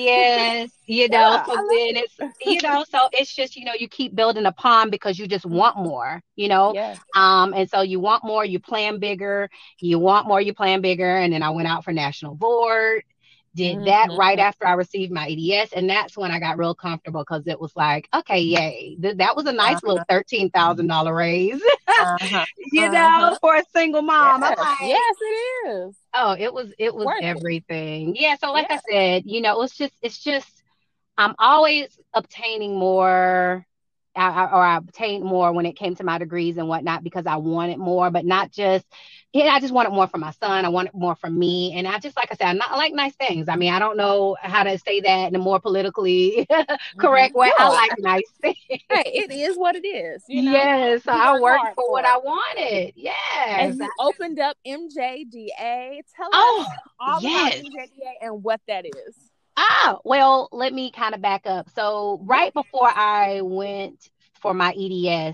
Yes, you know, Yeah. so I love then it's, you know, so it's just, you know, you keep building upon because you just want more, you know, Yes. um, and so you want more, you plan bigger, you want more, you plan bigger. And then I went out for national board, did that Mm-hmm. right after I received my E D S. And that's when I got real comfortable because it was like, okay, yay, Th- that was a nice Uh-huh. little thirteen thousand dollars raise, Uh-huh. you Uh-huh. know, for a single mom. I'm Yes. like, Yes, it is. oh, it was, it was Worth it. everything. Yeah. So like Yeah. I said, you know, it's just, it's just, I'm always obtaining more, I, I- or I obtained more when it came to my degrees and whatnot because I wanted more, but not just, yeah, I just wanted more for my son. I wanted more for me. And I just, like I said, I'm not, I like nice things. I mean, I don't know how to say that in a more politically correct Mm-hmm. way. I No, like nice things. hey, it is what it is. You know, Yes, you I work worked hard for for what it. I wanted. Yes. And you opened up M J D A. Tell Oh, us all yes. about M J D A and what that is. Ah, well, let me kind of back up. So right before I went for my E D S,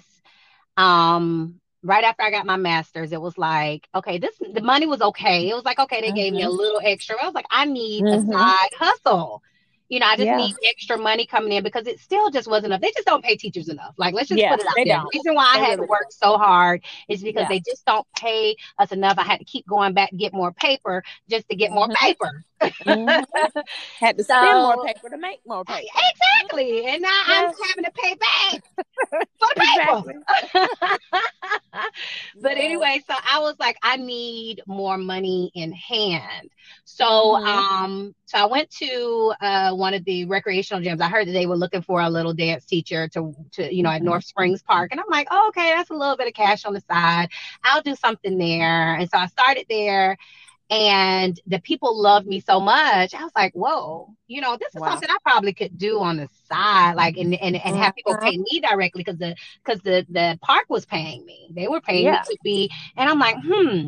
um, right after I got my master's, it was like, okay, this the money was okay. It was like, okay, they gave me a Mm-hmm. little extra. I was like, I need a Mm-hmm. side hustle. You know, I just Yeah. need extra money coming in because it still just wasn't enough. They just don't pay teachers enough. Like, let's just Yeah, put it out they there. don't. The reason why I They had really to work so hard is because Yeah. they just don't pay us enough. I had to keep going back to get more paper just to get more Mm-hmm. paper. Mm-hmm. Had to So spend more paper to make more paper. exactly. And now Yes. I'm having to pay back for the paper. Exactly. But Yes. anyway, so I was like, I need more money in hand. So Mhm. um, so I went to uh one of the recreational gyms. I heard that they were looking for a little dance teacher to to you know at North Springs Park. And I'm like, oh, okay, that's a little bit of cash on the side. I'll do something there. And so I started there. And the people loved me so much. I was like, whoa, you know, this is Wow. something I probably could do on the side, like, and and, and have people Mhm. pay me directly because the because the the park was paying me. They were paying me Yeah. to be, and I'm like, hmm.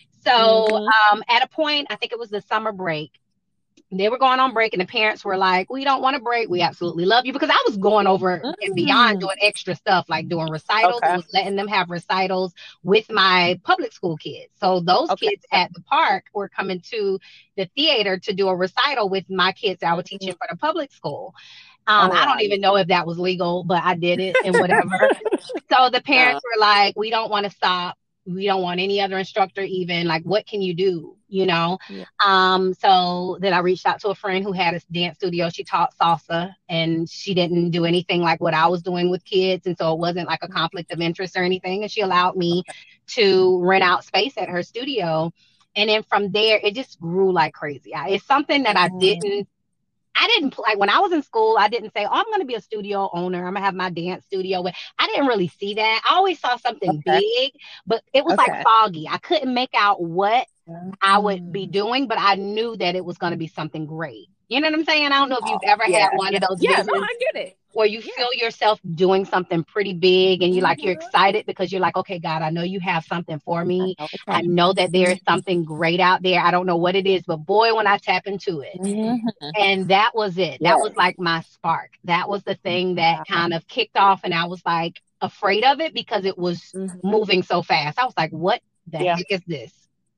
So Mhm. um, at a point, I think it was the summer break, they were going on break, and the parents were like, we don't want to break. We absolutely love you. Because I was going over and beyond Mm. doing extra stuff, like doing recitals and Okay. was letting them have recitals with my public school kids. So those Okay. kids at the park were coming to the theater to do a recital with my kids that I was Mhm. teaching for the public school. Um, Oh I wow. don't even know if that was legal, but I did it and whatever. So the Uh, parents were like, we don't want to stop. We don't want any other instructor even. Like, what can you do? You know? yeah. Um, so then I reached out to a friend who had a dance studio. She taught salsa and she didn't do anything like what I was doing with kids. And so it wasn't like a conflict of interest or anything. And she allowed me to rent out space at her studio. And then from there, it just grew like crazy. It's something that I Mhm. didn't I didn't like when I was in school. I didn't say, "Oh, I'm going to be a studio owner. I'm going to have my dance studio." But I didn't really see that. I always saw something Okay. big, but it was like Okay. foggy. I couldn't make out what I would be Mm. doing, but I knew that it was going to be something great. You know what I'm saying? I don't know if you've ever had Yeah. one Yeah. of those Yeah. No, visions I get it. where you Yeah. feel yourself doing something pretty big and you like you're Mhm. excited because you're like, okay, God, I know you have something for I me. know it's I coming. know that there is something great out there. I don't know what it is, but boy, when I tap into it. Mhm. And that was it. That was Yes. like my spark. That was the thing that Wow. kind of kicked off. And I was like afraid of it because it was Mhm. moving so fast. I was like, what the Yeah. heck is this?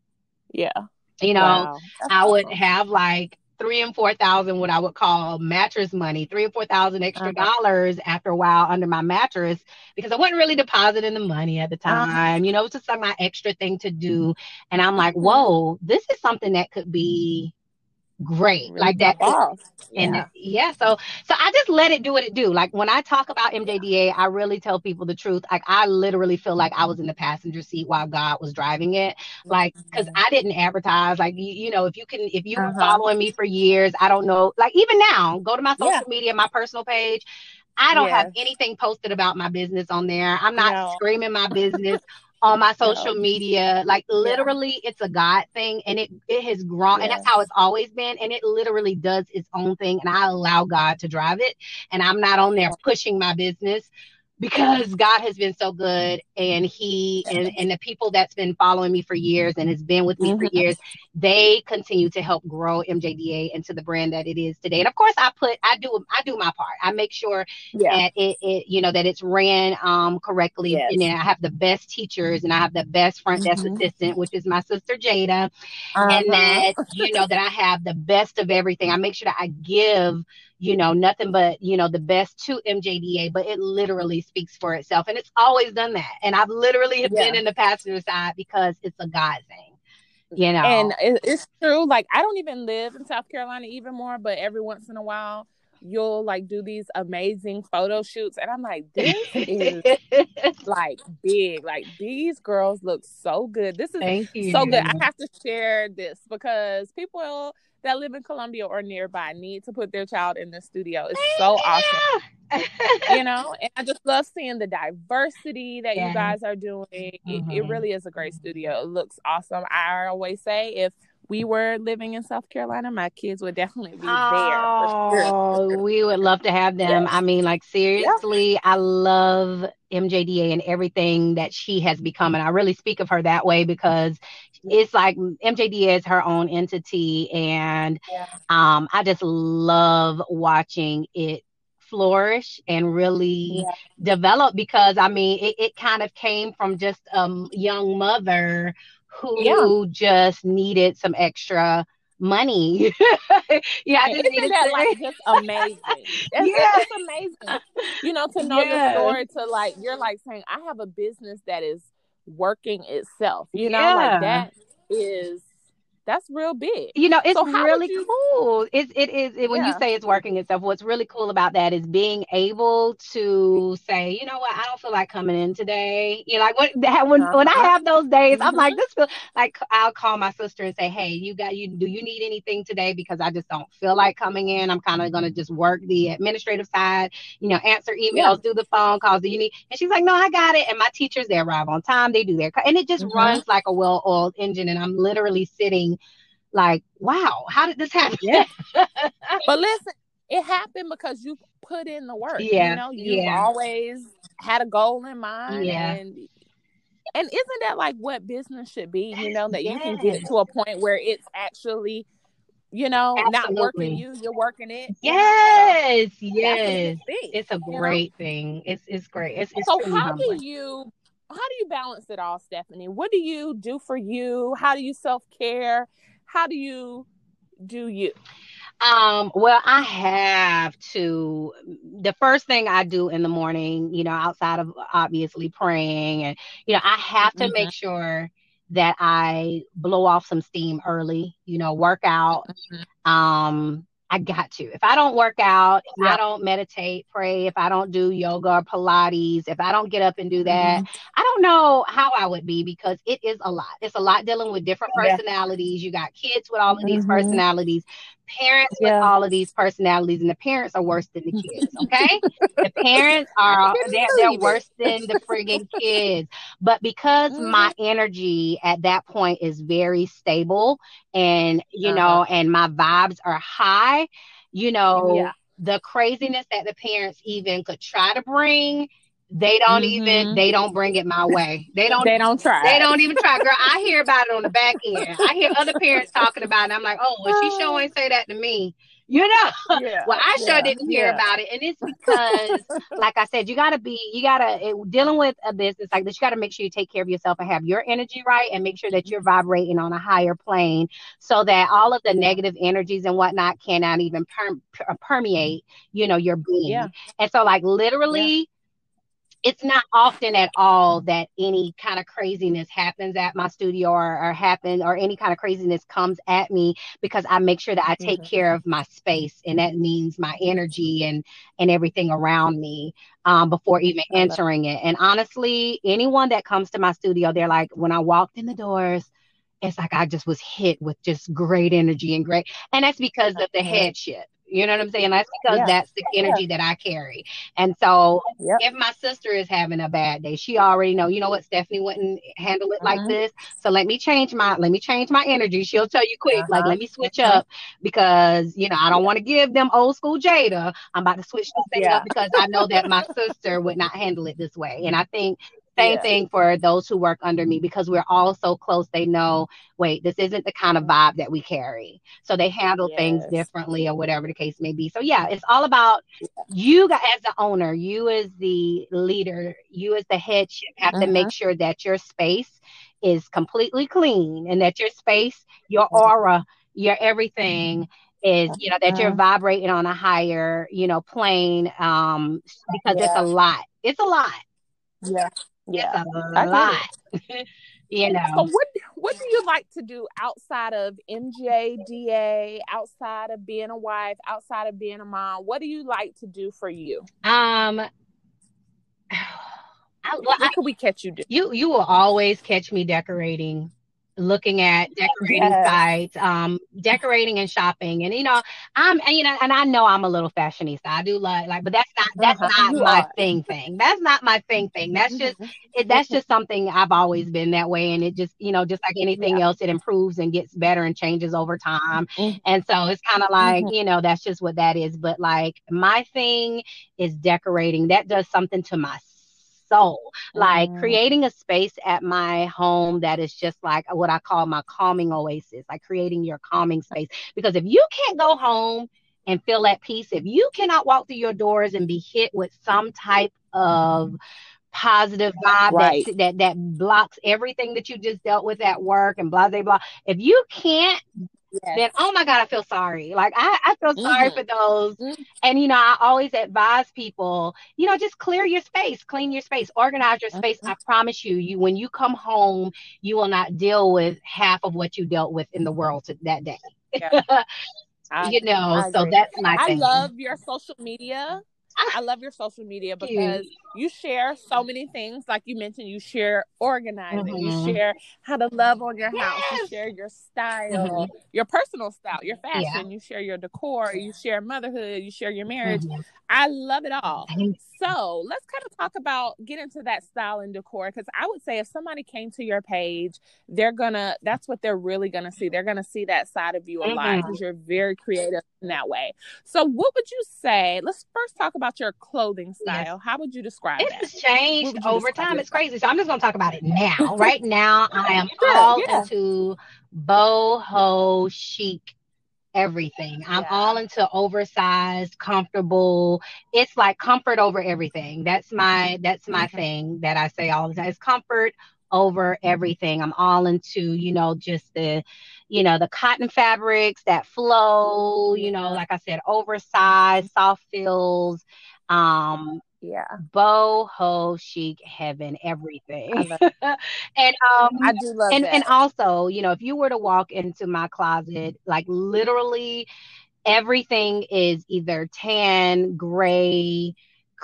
Yeah. You know, Wow. That's I would awesome. have like three and four thousand, what I would call mattress money, three or four thousand extra Uh-huh. dollars after a while under my mattress because I wasn't really depositing the money at the Uh-huh. time. You know, it's just like my extra thing to do. And I'm like, Mhm. whoa, this is something that could be great. Really Like that pop could off. and Yeah. yeah, so so I just let it do what it do. Like when I talk about M J D A, I really tell people the truth. Like I literally feel like I was in the passenger seat while God was driving it. Like because Mhm. I didn't advertise. Like you, you know, if you can, if you were Uh-huh. following me for years, I don't know. Like even now, go to my Yeah. social media, my personal page. I don't have Yes. anything posted about my business on there. I'm not No. screaming my business on my social No. media. Like Yeah. literally it's a God thing and it it has grown and that's how Yes. it's always been and it literally does its own thing and I allow God to drive it and I'm not on there pushing my business because God has been so good and he and, and the people that's been following me for years and has been with me for Mm-hmm. years, they continue to help grow M J D A into the brand that it is today. And of course I put I do I do my part. I make sure Yeah. that it, it you know that it's ran um correctly and Yes. then I have the best teachers and I have the best front desk Mm-hmm. assistant, which is my sister Jada, and Uh-huh. that you know that I have the best of everything. I make sure that I give you know nothing but you know the best to M J D A, but it literally speaks for itself, and it's always done that. And I've literally have been Yeah. in the passenger side because it's a God thing, you And know. it, it's true. Like I don't even live in South Carolina even more, but every once in a while you'll like do these amazing photo shoots and I'm like, this is like big. Like these girls look so good. This is Thank so good. I you. have to share this because people that live in Columbia or nearby need to put their child in the studio. It's so awesome. Thank You know, and I just love seeing the diversity that you yes. guys are doing. It, it Mm-hmm. really is a great studio. It looks awesome. I always say if we were living in South Carolina, my kids would definitely be there for sure. Oh, we would love to have them. I Yes. mean, like Yeah. seriously, I love M J D A and everything that she has become. And I really speak of her that way because it's like M J D A is her own entity. And Yeah. um, I just love watching it flourish and really Yeah. develop because I mean, it, it kind of came from just a young mother Yeah. who just needed some extra money. Yeah, I And just isn't needed that like to. just amazing? It's, Yeah, it's amazing, you know, to know your yeah, story. To like, you're like saying, I have a business that is working itself. You know, like yeah. that is that's real big. You know, it's So how would really you? cool. It's it is it, when you Yeah. say it's working itself. What's really cool about that is being able to say, you know what, I don't feel like coming in today. You know, like what that when Uh when I huh. have those days, I'm like Mm-hmm. this feel like I'll call my sister and say, hey, you got you do you need anything today because I just don't feel like coming in. I'm kind of gonna just work the administrative side, you know, answer Yeah. emails, do the phone calls. Do you need? And she's like, no, I got it. And my teachers they arrive on time. They do their and it just Mm-hmm. runs like a well-oiled engine. And I'm literally sitting like, wow, how did this happen? Yeah. But listen, it happened because you put in the work. You Yeah, know, you've yeah, always had a goal in mind, yeah. and and isn't that like what business should be? You know, that you can Yes, get to a point where it's actually, you know, not working absolutely. you, you're working it, you know. So Yes, that's a yes. good thing, It's a you know. great thing. It's it's great. It's it's So truly how do humbling. you how do you balance it all, Stephanie? What do you do for you? How do you self-care? How do you do you? Um, well, I have to, the first thing I do in the morning, you know, outside of obviously praying and, you know, I have to Mm-hmm. make sure that I blow off some steam early, you know, work out. Um, I got to. If I don't work out, if I Yeah. don't meditate, pray, if I don't do yoga or Pilates, if I don't get up and do that, Mm-hmm. I don't know how I would be because it is a lot. It's a lot dealing with different Yeah. personalities. You got kids with all of these Mm-hmm. personalities, parents with Yeah. all of these personalities, and the parents are worse than the kids. Okay. The parents I are can they're, they're believe worse it. than the friggin' kids. But because Mm-hmm. my energy at that point is very stable and you Uh-huh. know and my vibes are high, you know Yeah. the craziness that the parents even could try to bring, they don't even Mm-hmm. they don't bring it my way. They don't They don't they try it. don't even try. Girl, I hear about it on the back end. I hear other parents talking about it. I'm like, oh, well, she sure ain't say that to me. You know, Yeah. well, I sure Yeah. didn't hear Yeah. about it. And it's because, like I said, you got to be, you got to, dealing with a business like this, you got to make sure you take care of yourself and have your energy right and make sure that you're vibrating on a higher plane so that all of the Yeah. negative energies and whatnot cannot even per- per- permeate, you know, your being. Yeah. And so, like, Yeah. literally, it's not often at all that any kind of craziness happens at my studio or, or happen or any kind of craziness comes at me because I make sure that I take Mm-hmm. care of my space, and that means my energy and and everything around me um, before even I love entering it. And honestly, anyone that comes to my studio, they're like, when I walked in the doors, it's like I just was hit with just great energy and great, and that's because of the it. headship. You know what I'm saying? That's because Yeah. that's the Yeah. energy that I carry. And so Yep. if my sister is having a bad day, she already know, you know what, Stephanie wouldn't handle it like Mm-hmm. this. So let me change my let me change my energy. She'll tell you quick, like Uh-huh. let me switch Uh-huh. up because you know I don't Yeah. want to give them old school Jada. I'm about to switch this thing up Yeah. because I know that my sister would not handle it this way. And I think same Yeah. thing for those who work under me because we're all so close. They know, wait, this isn't the kind of vibe that we carry. So they handle things Yes. differently or whatever the case may be. So yeah, it's all about you got as the owner, you as the leader, you as the headship have to Mm-hmm. make sure that your space is completely clean and that your space, your aura, your everything is, you know, that you're Mm-hmm. vibrating on a higher, you know, plane. Um, because it's a Yeah. lot. It's a lot. Yeah. It's Yeah. a I get it. lot. you So know. what what do you like to do outside of M J D A, outside of being a wife, outside of being a mom? What do you like to do for you? Um I, well, I, What could we catch you do? you you will always catch me decorating, looking at decorating Yes. sites, um, decorating and shopping, and you know, I'm and, you know, and I know I'm a little fashionista. I do like like, but that's not that's Uh-huh. not You my are. thing thing. That's not my thing thing. That's just Mhm. it, that's just something I've always been that way, and it just you know, just like anything Yeah. else, it improves and gets better and changes over time. Mm-hmm. And so it's kind of like Mm-hmm. you know, that's just what that is. But like my thing is decorating. That does something to my soul, like creating a space at my home that is just like what I call my calming oasis, like creating your calming space. Because if you can't go home and feel at peace, if you cannot walk through your doors and be hit with some type of positive vibe that Right. that that blocks everything that you just dealt with at work and blah blah blah. If you can't, then Yes. oh my God, I feel sorry. Like I, I feel sorry Mm-hmm. for those. Mm-hmm. And you know, I always advise people, you know, just clear your space, clean your space, organize your space. I promise you, you when you come home, you will not deal with half of what you dealt with in the world to, that day. Yeah. I you know, I so agree. that's my I thing. love your social media. I love your social media Thank you. because you share so many things. Like you mentioned, you share organizing, you Mm-hmm. share how to love on your house, you Yes. share your style, Mm-hmm. your personal style, your Yeah. fashion, you share your decor, you share motherhood, you share your marriage. Mm-hmm. I love it all. Thank So let's kind of talk about, get into that style and decor. Because I would say if somebody came to your page, they're gonna, that's what they're really gonna see. They're gonna see that side of you a lot Mm-hmm. because you're very creative in that way. So what would you say? Let's first talk about your clothing Yes. style. How would you describe This that? has changed What would you over describe time. your It's style? crazy. So I'm just going to talk about it now. Right now, I am Sure, all yeah. into boho chic everything. I'm Yeah. all into oversized, comfortable. It's like comfort over everything. That's my that's my Mhm. thing that I say all the time. It's comfort over everything. I'm all into, you know, just the, you know, the cotton fabrics that flow, you know, Yeah. like I said, oversized, soft fills, um, Yeah. boho chic heaven, I everything. love And um I do love and and that. also, you know, if you were to walk into my closet, like literally everything is either tan, gray,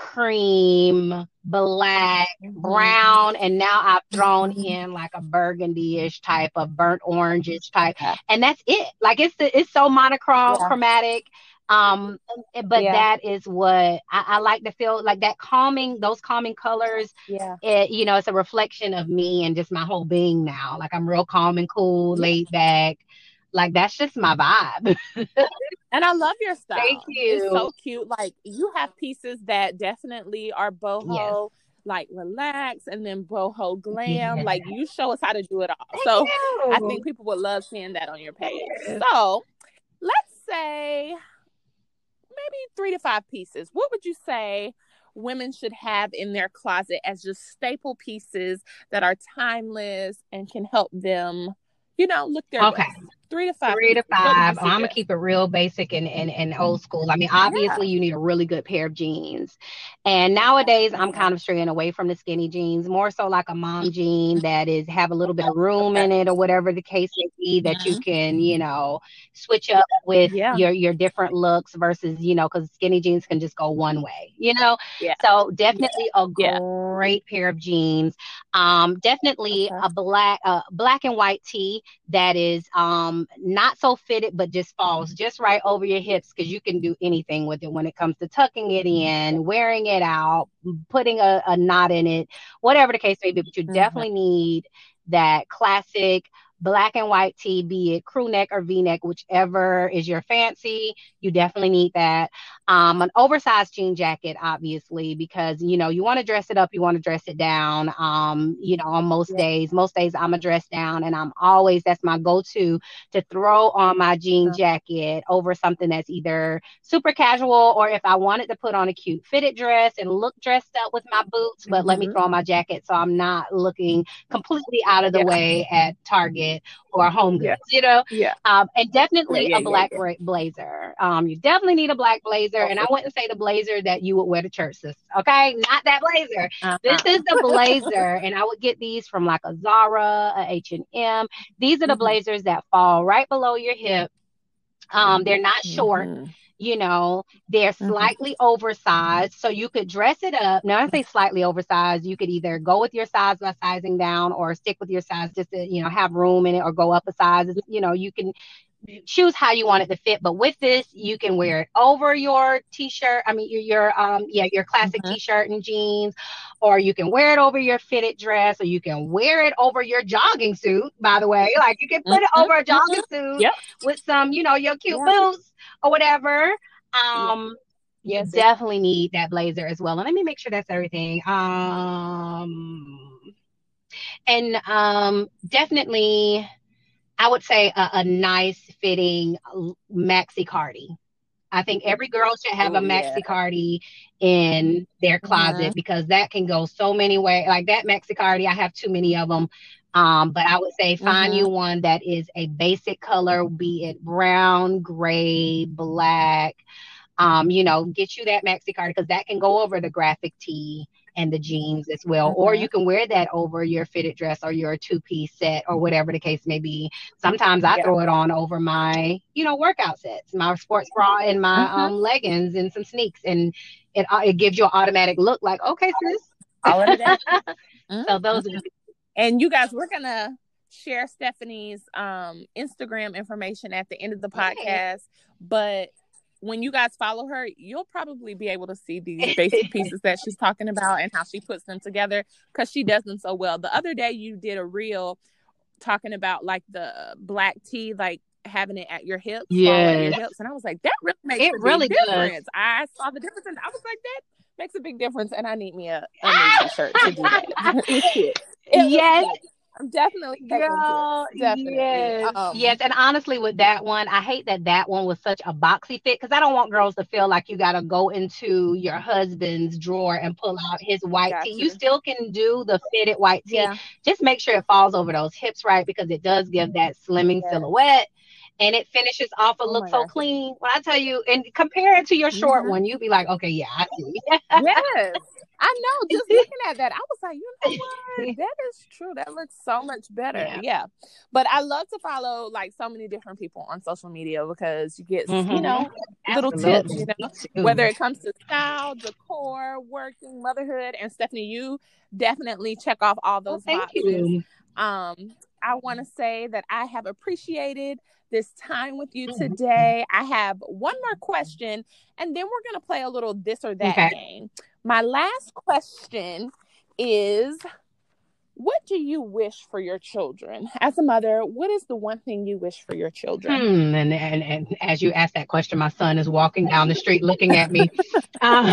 cream, black, Mhm. brown, and now I've thrown Mhm. in like a burgundy-ish type of burnt orange-ish type, Yeah. and that's it. Like it's it's so Yeah. monochromatic. Um, but Yeah. that is what I, I like to feel like, that calming, those calming colors. Yeah. It, you know, it's a reflection of me and just my whole being now. Like I'm real calm and cool, Yeah. laid back. Like that's just my vibe. And I love your Thank style. It's you. so cute. Like you have pieces that definitely are Yes. boho, like relax, and then boho glam. Yeah. Like you show us how to do it all. Thank So I you. think people would love seeing that on your page. Yes. So let's say maybe three to five pieces. What would you say women should have in their closet as just staple pieces that are timeless and can help them, you know, look their Okay. best? Three to five Three to pieces. What would you five. Oh, I'm gonna suggest? keep it real basic and, and, and old school. I mean, Yeah. obviously, you need a really good pair of jeans. And nowadays, I'm Uh-huh. kind of straying away from the skinny jeans, more so like a mom jean that is have a little bit of room Okay. in it, or whatever the case may be, that you Mhm. can, you know, switch up with Yeah. your your different looks versus, you know, because skinny jeans can just go one way, you know. Yeah. So definitely a Yeah. great pair of jeans. Um, definitely Okay. a black, uh, black and white tee that is um not so fitted but just falls just right over your hips, because you can do anything with it when it comes to tucking it in, wearing it out, putting a, a knot in it, whatever the case may be. But you Mhm. definitely need that classic black and white tee, be it crew neck or v-neck, whichever is your fancy. You definitely need that. Um, an oversized jean jacket, obviously, because you know you want to dress it up, you want to dress it down. Um, you know, on most Yeah. days, most days I'm a dress down, and I'm always, that's my go-to, to throw on my jean Uh, jacket over something that's either super casual, or if I wanted to put on a cute fitted dress and look dressed up with my boots, but let me mhm. throw on my jacket so I'm not looking completely out of the Yeah. way at Target or Home Yeah. Goods, you know. Yeah. Um, and Yeah. definitely Yeah. a Yeah. black Yeah. blazer. Um, you definitely need a black blazer, Oh, and I for wouldn't say the blazer that you would wear to church, sis. Okay, not that blazer. This uh-huh. is the blazer, and I would get these from like a Zara, a H and M. These are the Mhm. blazers that fall right below your hip. Um, they're not short. Mhm. You know, they're Mhm. slightly oversized, so you could dress it up. Now, I say slightly oversized. You could either go with your size by sizing down, or stick with your size just to, you know, have room in it, or go up a size. It's, you know, you can choose how you want it to fit. But with this, you can wear it over your t-shirt. I mean, your, your um, yeah, your classic Mhm. t-shirt and jeans, or you can wear it over your fitted dress, or you can wear it over your jogging suit. By the way, like you can put it Mhm. over a Mhm. jogging suit Yep. with some, you know, your cute Yeah. boots or whatever. Yeah. Um, you Yes. It, definitely need that blazer as well. And let me make sure that's everything. Um, and um, definitely, I would say a, a nice fitting maxi cardi. I think every girl should have a oh yeah. maxi cardi in their Mhm. closet, because that can go so many ways. Like that maxi cardi, I have too many of them. Um, but I would say find Mhm. you one that is a basic color, be it brown, gray, black. Um, you know, get you that maxi cardi, because that can go over the graphic tee and the jeans as well. Or Mm-hmm. you can wear that over your fitted dress or your two-piece set or whatever the case may be. Sometimes I Yeah. throw it on over my, you know, workout sets, my sports bra and my Mm-hmm. um, leggings and some sneaks. And it, uh, it gives you an automatic look like, okay, sis. All of that. Mm-hmm. So those are the- and you guys, we're going to share Stephanie's um, Instagram information at the end of the podcast. Right. But when you guys follow her, you'll probably be able to see these basic pieces that she's talking about and how she puts them together, because she does them so well. The other day you did a reel talking about like the black tee, like having it at your hips, yes. fall at your hips. And I was like, that really makes it a really big does. difference. I saw the difference and I was like, that makes a big difference. And I need me a, a new t-shirt to do that. It yes. I'm definitely Girl, definitely. Yes. Um, yes. And honestly, with that one, I hate that that one was such a boxy fit, because I don't want girls to feel like you got to go into your husband's drawer and pull out his white tee. You. you still can do the fitted white tee. Yeah. Just make sure it falls over those hips right, because it does give that slimming yes. silhouette. And it finishes off a oh look so gosh. clean. When I tell you, and compare it to your short mm-hmm. one, you'll be like, okay, yeah, I see. Yes. I know, just looking at that, I was like, you know what? That is true. That looks so much better. Yeah. yeah. But I love to follow like so many different people on social media, because you get, mm-hmm. you know, little Absolutely. tips, you know, whether it comes to style, decor, working, motherhood. And Stephanie, you definitely check off all those well, boxes. You. Um, I want to say that I have appreciated this time with you today. I have one more question, and then we're going to play a little this or that okay. game. My last question is, what do you wish for your children? As a mother, what is the one thing you wish for your children? Hmm, and, and and as you ask that question, my son is walking down the street looking at me. uh,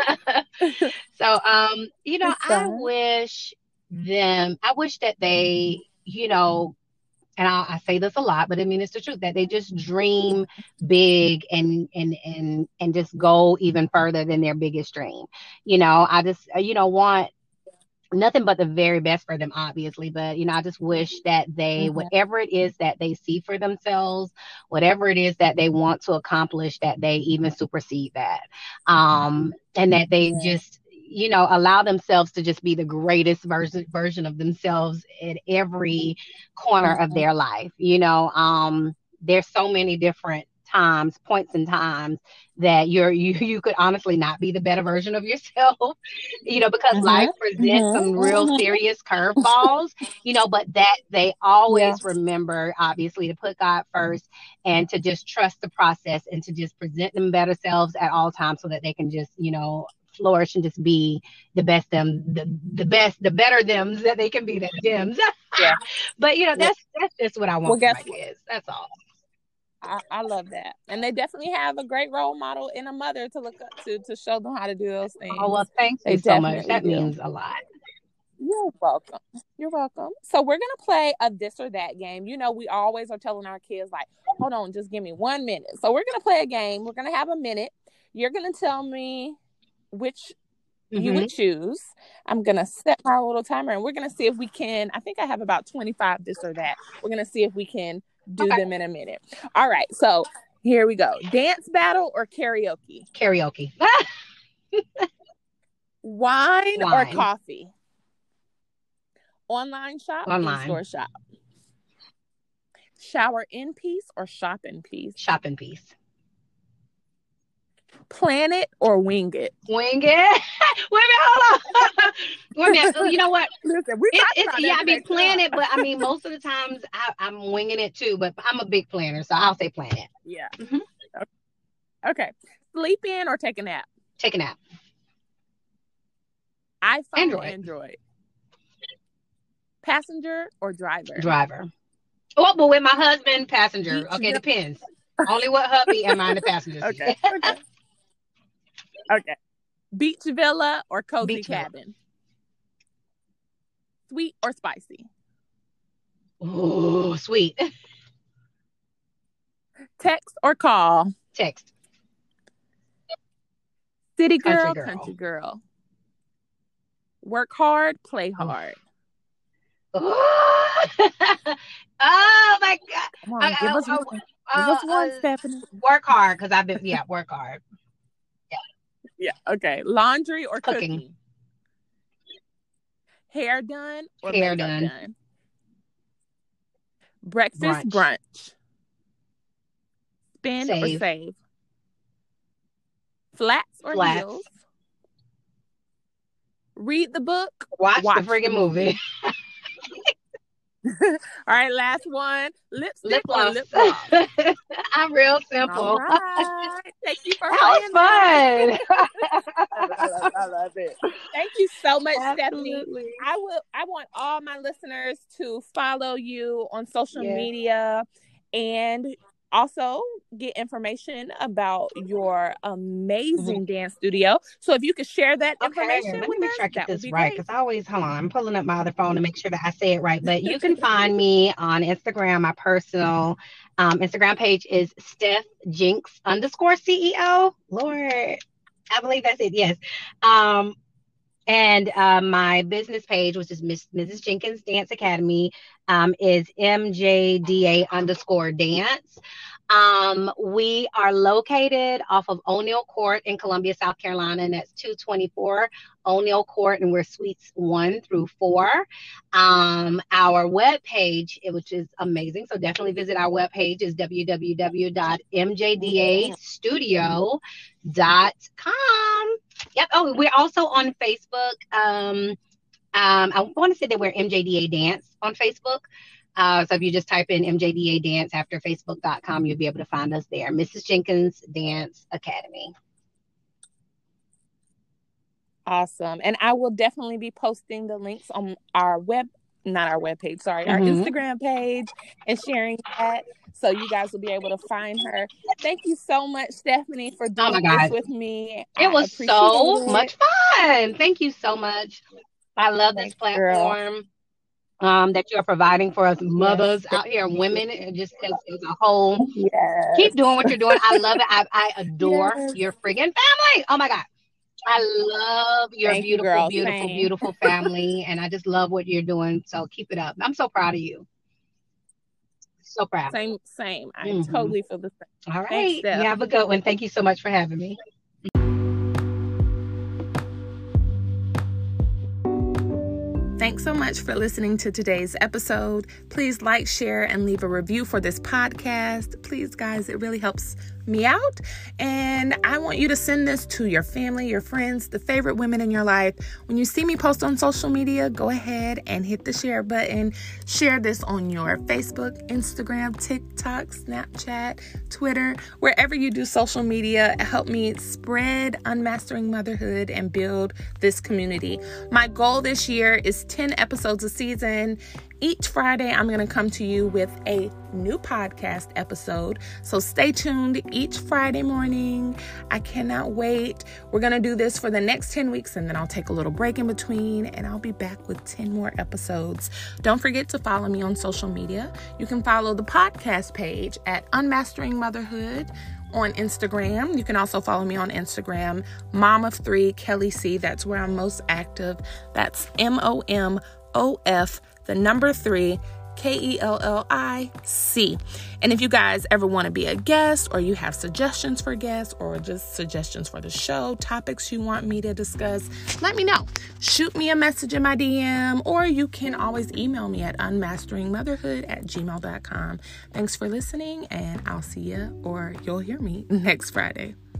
so, um, you know, I wish them, I wish that they, you know, and I, I say this a lot, but I mean, it's the truth, that they just dream big and, and, and, and just go even further than their biggest dream. You know, I just, you know, want nothing but the very best for them, obviously. But, you know, I just wish that they, mm-hmm. whatever it is that they see for themselves, whatever it is that they want to accomplish, that they even supersede that. Um, and that they yeah. just, you know, allow themselves to just be the greatest version version of themselves at every corner mm-hmm. of their life. You know, um, there's so many different times, points in times that you're, you, you could honestly not be the better version of yourself, you know, because mm-hmm. life presents mm-hmm. some real mm-hmm. serious curveballs, you know, but that they always yeah. remember, obviously, to put God first and to just trust the process and to just present them better selves at all times, so that they can just, you know, flourish and just be the best them, the, the best, the better thems that they can be, the gems. Yeah. But, you know, that's, that's just what I want well, for my kids. That's all. I, I love that. And they definitely have a great role model in a mother to look up to, to show them how to do those things. Oh, well, thank you so much. That do. means a lot. You're welcome. You're welcome. So we're going to play a this or that game. You know, we always are telling our kids, like, hold on, just give me one minute. So we're going to play a game. We're going to have a minute. You're going to tell me which mm-hmm. you would choose. I'm going to set my little timer, and we're going to see if we can. I think I have about twenty-five this or that. We're going to see if we can do okay. them in a minute. All right. So here we go. Dance battle or karaoke? Karaoke. Wine, Wine or coffee? Online shop, Online. In-store shop. Shower in peace or shop in peace? Shop in peace. Plan it or wing it? Wing it. Wait a minute, hold on. Wait a minute. You know what? Listen, we it, it's, yeah, I mean, plan it, but I mean, most of the times I, I'm winging it too. But I'm a big planner, so I'll say plan it. Yeah. Mm-hmm. Okay. okay. Sleep in or take a nap? Take a nap. iPhone Android. or Android? Passenger or driver? Driver. Oh, but with my husband, passenger. Okay, it depends. Only what hubby am I in the passenger seat. Okay. Okay. Okay. Beach villa or cozy Beach cabin? Villa. Sweet or spicy? Oh, sweet. Text or call? Text. City girl, country girl. Country girl. Work hard, play hard. Oh, oh my God. Come on, give us one. Give us one, uh, Stephanie. Work hard, because I've been, yeah, work hard. Yeah. Yeah. Okay. Laundry or cooking? cooking? Hair done or Hair makeup done. done? Breakfast, Brunch. brunch. Spend Save. or save? Flats or Flats. heels? Read the book. Watch, watch the friggin' movie. All right, last one. Lipstick Lip or gloss. lip gloss? I'm real simple. All right. Thank you for That was playing fun. I, love, I love it. Thank you so much, Absolutely. Stephanie. I will. I want all my listeners to follow you on social Yes. media and also get information about your amazing mm-hmm. dance studio. So if you could share that okay, information let with me us, make sure I get that this would be right, great. because I always, hold on, I'm pulling up my other phone to make sure that I say it right. But you can find me on Instagram. My personal um, Instagram page is Steph Jinx underscore C E O. Lord, I believe that's it. Yes. Um, And uh, my business page, which is Miss Missus Jenkins Dance Academy, um, is M J D A underscore dance. Um, we are located off of O'Neill Court in Columbia, South Carolina, and that's two twenty-four O'Neill Court, and we're suites one through four. Um, our webpage, which is amazing, so definitely visit our webpage, is w w w dot m j d a studio dot com. Yep. Oh, we're also on Facebook. Um, um, I want to say that we're M J D A Dance on Facebook. Uh, so if you just type in M J D A Dance after facebook dot com, you'll be able to find us there. Missus Jenkins Dance Academy. Awesome. And I will definitely be posting the links on our web, not our webpage, sorry, our mm-hmm. Instagram page, and sharing that so you guys will be able to find her. Thank you so much, Stephanie, for doing oh my God. this with me. It I was so it. much fun. Thank you so much. I love Thanks, this platform um, that you're providing for us mothers yes. out here, women, and just as, as a whole. Yes. Keep doing what you're doing. I love it. I, I adore yes. your friggin' family. Oh my God. I love your Thank beautiful, you, girl. beautiful, Same. beautiful family. And I just love what you're doing. So keep it up. I'm so proud of you. So proud. Same, same. I mm-hmm. totally feel the same. All right. Thanks, Steph. You have a good one. Thank you so much for having me. Thanks so much for listening to today's episode. Please like, share, and leave a review for this podcast. Please, guys, it really helps me out. And I want you to send this to your family, your friends, the favorite women in your life. When you see me post on social media, go ahead and hit the share button. Share this on your Facebook, Instagram, TikTok, Snapchat, Twitter, wherever you do social media. Help me spread Unmastering Motherhood and build this community. My goal this year is ten episodes a season. Each Friday, I'm going to come to you with a new podcast episode. So stay tuned each Friday morning. I cannot wait. We're going to do this for the next ten weeks, and then I'll take a little break in between, and I'll be back with ten more episodes. Don't forget to follow me on social media. You can follow the podcast page at Unmastering Motherhood on Instagram. You can also follow me on Instagram, Mom of Three, Kelly C. That's where I'm most active. That's M O M O F, the number three, K E L L I C. And if you guys ever want to be a guest, or you have suggestions for guests, or just suggestions for the show, topics you want me to discuss, let me know. Shoot me a message in my D M, or you can always email me at unmasteringmotherhood at gmail dot com. Thanks for listening, and I'll see you, or you'll hear me next Friday.